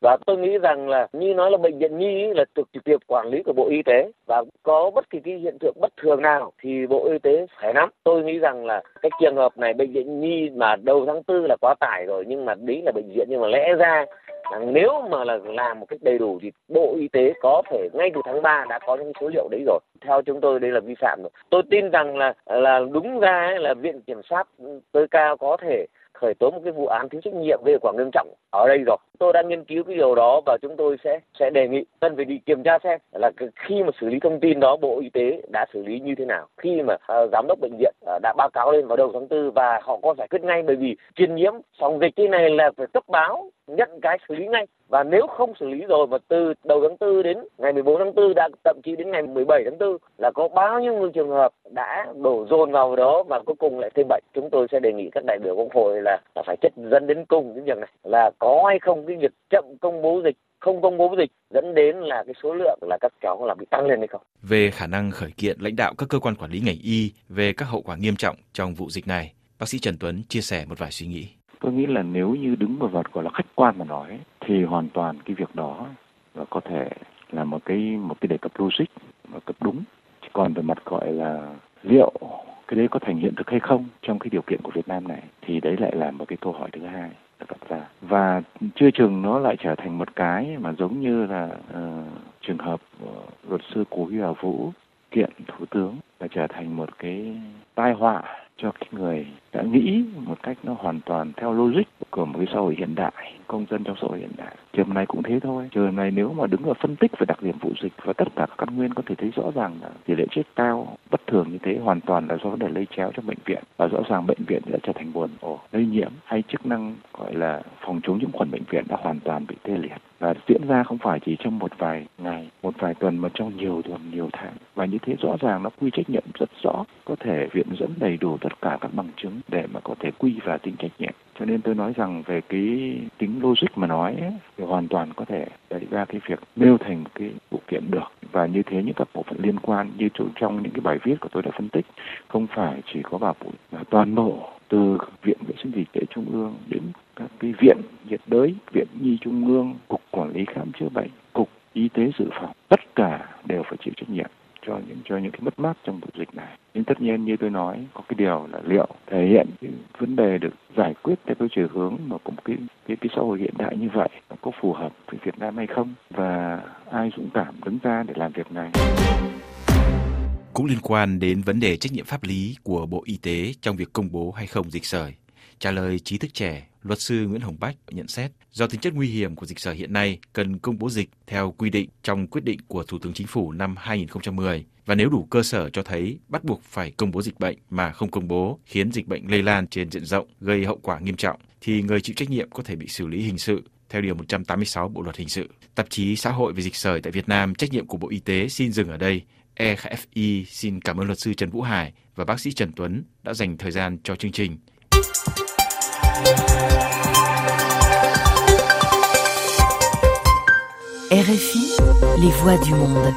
Và tôi nghĩ rằng là Nhi nói là bệnh viện Nhi là trực tiếp quản lý của Bộ Y tế, và có bất kỳ cái hiện tượng bất thường nào thì Bộ Y tế phải nắm. Tôi nghĩ rằng là cái trường hợp này bệnh viện Nhi mà đầu tháng tư là quá tải rồi, nhưng mà đấy là bệnh viện, nhưng mà lẽ ra nếu mà là làm một cách đầy đủ thì Bộ Y tế có thể ngay từ tháng ba đã có những số liệu đấy rồi. Theo chúng tôi đây là vi phạm rồi. Tôi tin rằng là là đúng ra ấy, là Viện Kiểm sát tối cao có thể khởi tố một cái vụ án thiếu trách nhiệm gây hậu quả nghiêm trọng ở đây rồi. Tôi đang nghiên cứu cái điều đó và chúng tôi sẽ sẽ đề nghị cần phải đi kiểm tra xem là khi mà xử lý thông tin đó Bộ Y tế đã xử lý như thế nào. Khi mà uh, giám đốc bệnh viện uh, đã báo cáo lên vào đầu tháng tư và họ có giải quyết ngay, bởi vì truyền nhiễm phòng dịch cái này là phải cấp báo, nhận cái xử lý ngay. Và nếu không xử lý rồi mà từ đầu tháng tư đến ngày mười bốn tháng tư, đã thậm chí đến ngày mười bảy tháng tư là có bao nhiêu người trường hợp đã đổ dồn vào đó và cuối cùng lại thêm bệnh. Chúng tôi sẽ đề nghị các đại biểu Quốc hội là, là phải chất dẫn đến cùng cái việc này, là có hay không cái việc chậm công bố dịch, không công bố dịch dẫn đến là cái số lượng là các cháu là bị tăng lên hay không. Về khả năng khởi kiện lãnh đạo các cơ quan quản lý ngành y về các hậu quả nghiêm trọng trong vụ dịch này, bác sĩ Trần Tuấn chia sẻ một vài suy nghĩ. Tôi nghĩ là nếu như đứng vào vật gọi là khách quan mà nói thì hoàn toàn cái việc đó là có thể là một cái một cái đề cập logic và cấp đúng. Chỉ còn về mặt gọi là liệu cái đấy có thành hiện thực hay không trong cái điều kiện của Việt Nam này thì đấy lại là một cái câu hỏi thứ hai được đặt ra. Và chưa chừng nó lại trở thành một cái mà giống như là uh, trường hợp của luật sư Cố Huy Hà Vũ kiện Thủ tướng là trở thành một cái tai họa cho cái người đã nghĩ một cách nó hoàn toàn theo logic của một cái xã hội hiện đại, công dân trong xã hội hiện đại. Trường này cũng thế thôi. Trường này nếu mà đứng vào phân tích về đặc điểm vụ dịch và tất cả các căn nguyên có thể thấy rõ ràng là tỷ lệ chết cao bất thường như thế hoàn toàn là do vấn đề lây chéo trong bệnh viện, và rõ ràng bệnh viện đã trở thành nguồn ổ lây nhiễm, hay chức năng gọi là phòng chống nhiễm khuẩn bệnh viện đã hoàn toàn bị tê liệt, và diễn ra không phải chỉ trong một vài ngày, một vài tuần mà trong nhiều tuần, nhiều tháng. Và như thế rõ ràng nó quy trách nhiệm rất rõ, có thể viện dẫn đầy đủ tất cả các bằng chứng để mà có thể quy và tính trách nhiệm. Cho nên tôi nói rằng về cái tính logic mà nói ấy, thì hoàn toàn có thể đẩy ra cái việc nêu thành một cái vụ kiện được. Và như thế những các bộ phận liên quan như trong những cái bài viết của tôi đã phân tích, không phải chỉ có bà Bụi mà toàn bộ từ Viện Vệ sinh Dịch tễ Trung ương đến các cái viện nhiệt đới, Viện Nhi Trung ương, Cục Quản lý Khám chữa bệnh, Cục Y tế Dự phòng, tất cả đều phải chịu trách nhiệm cho những cho những cái mất mát trong vụ dịch này. Nhưng tất nhiên như tôi nói, có cái điều là liệu thể hiện cái vấn đề được giải quyết theo cái chiều hướng mà có một cái cái cái xã hội hiện đại như vậy có phù hợp với Việt Nam hay không, và ai dũng cảm đứng ra để làm việc này. Cũng liên quan đến vấn đề trách nhiệm pháp lý của Bộ Y tế trong việc công bố hay không dịch sởi, trả lời trí thức trẻ, luật sư Nguyễn Hồng Bách nhận xét, do tính chất nguy hiểm của dịch sởi hiện nay, cần công bố dịch theo quy định trong quyết định của Thủ tướng Chính phủ năm hai nghìn không trăm mười. Và nếu đủ cơ sở cho thấy bắt buộc phải công bố dịch bệnh mà không công bố khiến dịch bệnh lây lan trên diện rộng, gây hậu quả nghiêm trọng, thì người chịu trách nhiệm có thể bị xử lý hình sự theo Điều một trăm tám mươi sáu Bộ Luật Hình sự. Tạp chí Xã hội về dịch sởi tại Việt Nam, trách nhiệm của Bộ Y tế xin dừng ở đây. e ép i xin cảm ơn luật sư Trần Vũ Hải và bác sĩ Trần Tuấn đã dành thời gian cho chương trình. R F I, les voix du monde.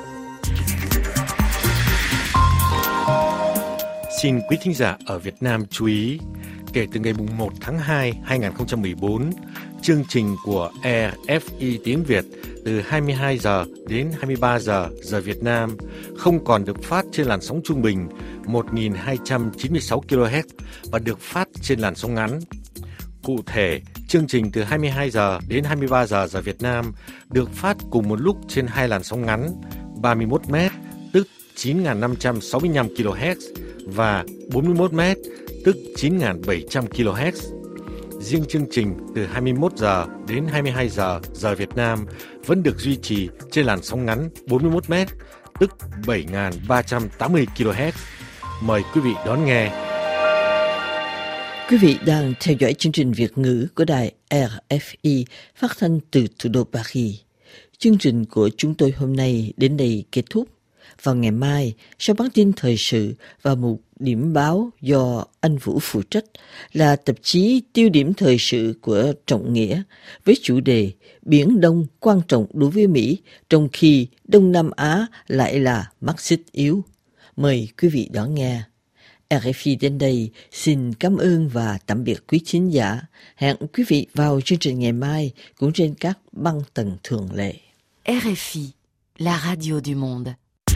Xin quý thính giả ở Việt Nam chú ý, kể từ ngày một tháng hai năm hai nghìn không trăm mười bốn, chương trình của e ép i tiếng Việt từ hai mươi hai giờ đến hai mươi ba giờ giờ Việt Nam không còn được phát trên làn sóng trung bình một nghìn hai trăm chín mươi sáu ki lô héc và được phát trên làn sóng ngắn. Cụ thể, chương trình từ hai mươi hai giờ đến hai mươi ba giờ giờ Việt Nam được phát cùng một lúc trên hai làn sóng ngắn ba mươi mốt mét, tức chín nghìn năm trăm sáu mươi lăm ki lô héc và bốn mươi mốt mét, tức chín nghìn bảy trăm ki lô héc. Riêng chương trình từ hai mươi mốt giờ đến hai mươi hai giờ giờ Việt Nam vẫn được duy trì trên làn sóng ngắn bốn mươi mốt mét, tức bảy nghìn ba trăm tám mươi ki lô héc. Mời quý vị đón nghe. Quý vị đang theo dõi chương trình Việt ngữ của đài R F I phát thanh từ thủ đô Paris. Chương trình của chúng tôi hôm nay đến đây kết thúc. Vào ngày mai, sau bản tin thời sự và một điểm báo do anh Vũ phụ trách là tạp chí tiêu điểm thời sự của Trọng Nghĩa với chủ đề Biển Đông quan trọng đối với Mỹ trong khi Đông Nam Á lại là mắt xích yếu. Mời quý vị đón nghe. rờ ép i đến đây xin cảm ơn và tạm biệt quý thính giả. Hẹn quý vị vào chương trình ngày mai cũng trên các băng tần thường lệ. rờ ép i, la radio du monde.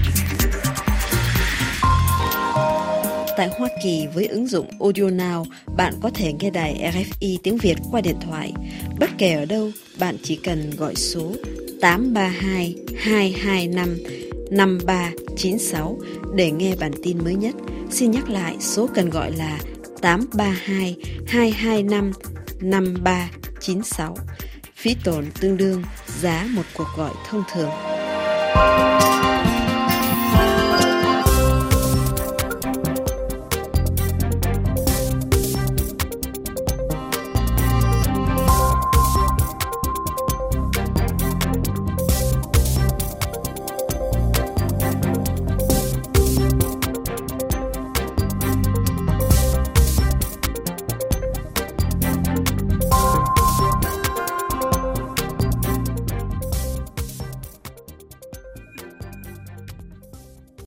Tại Hoa Kỳ với ứng dụng Audio Now, bạn có thể nghe đài rờ ép i tiếng Việt qua điện thoại. Bất kể ở đâu, bạn chỉ cần gọi số tám ba hai, hai hai năm, năm ba chín sáu để nghe bản tin mới nhất. Xin nhắc lại, số cần gọi là tám ba hai, hai hai năm, năm ba chín sáu. Phí tổn tương đương giá một cuộc gọi thông thường.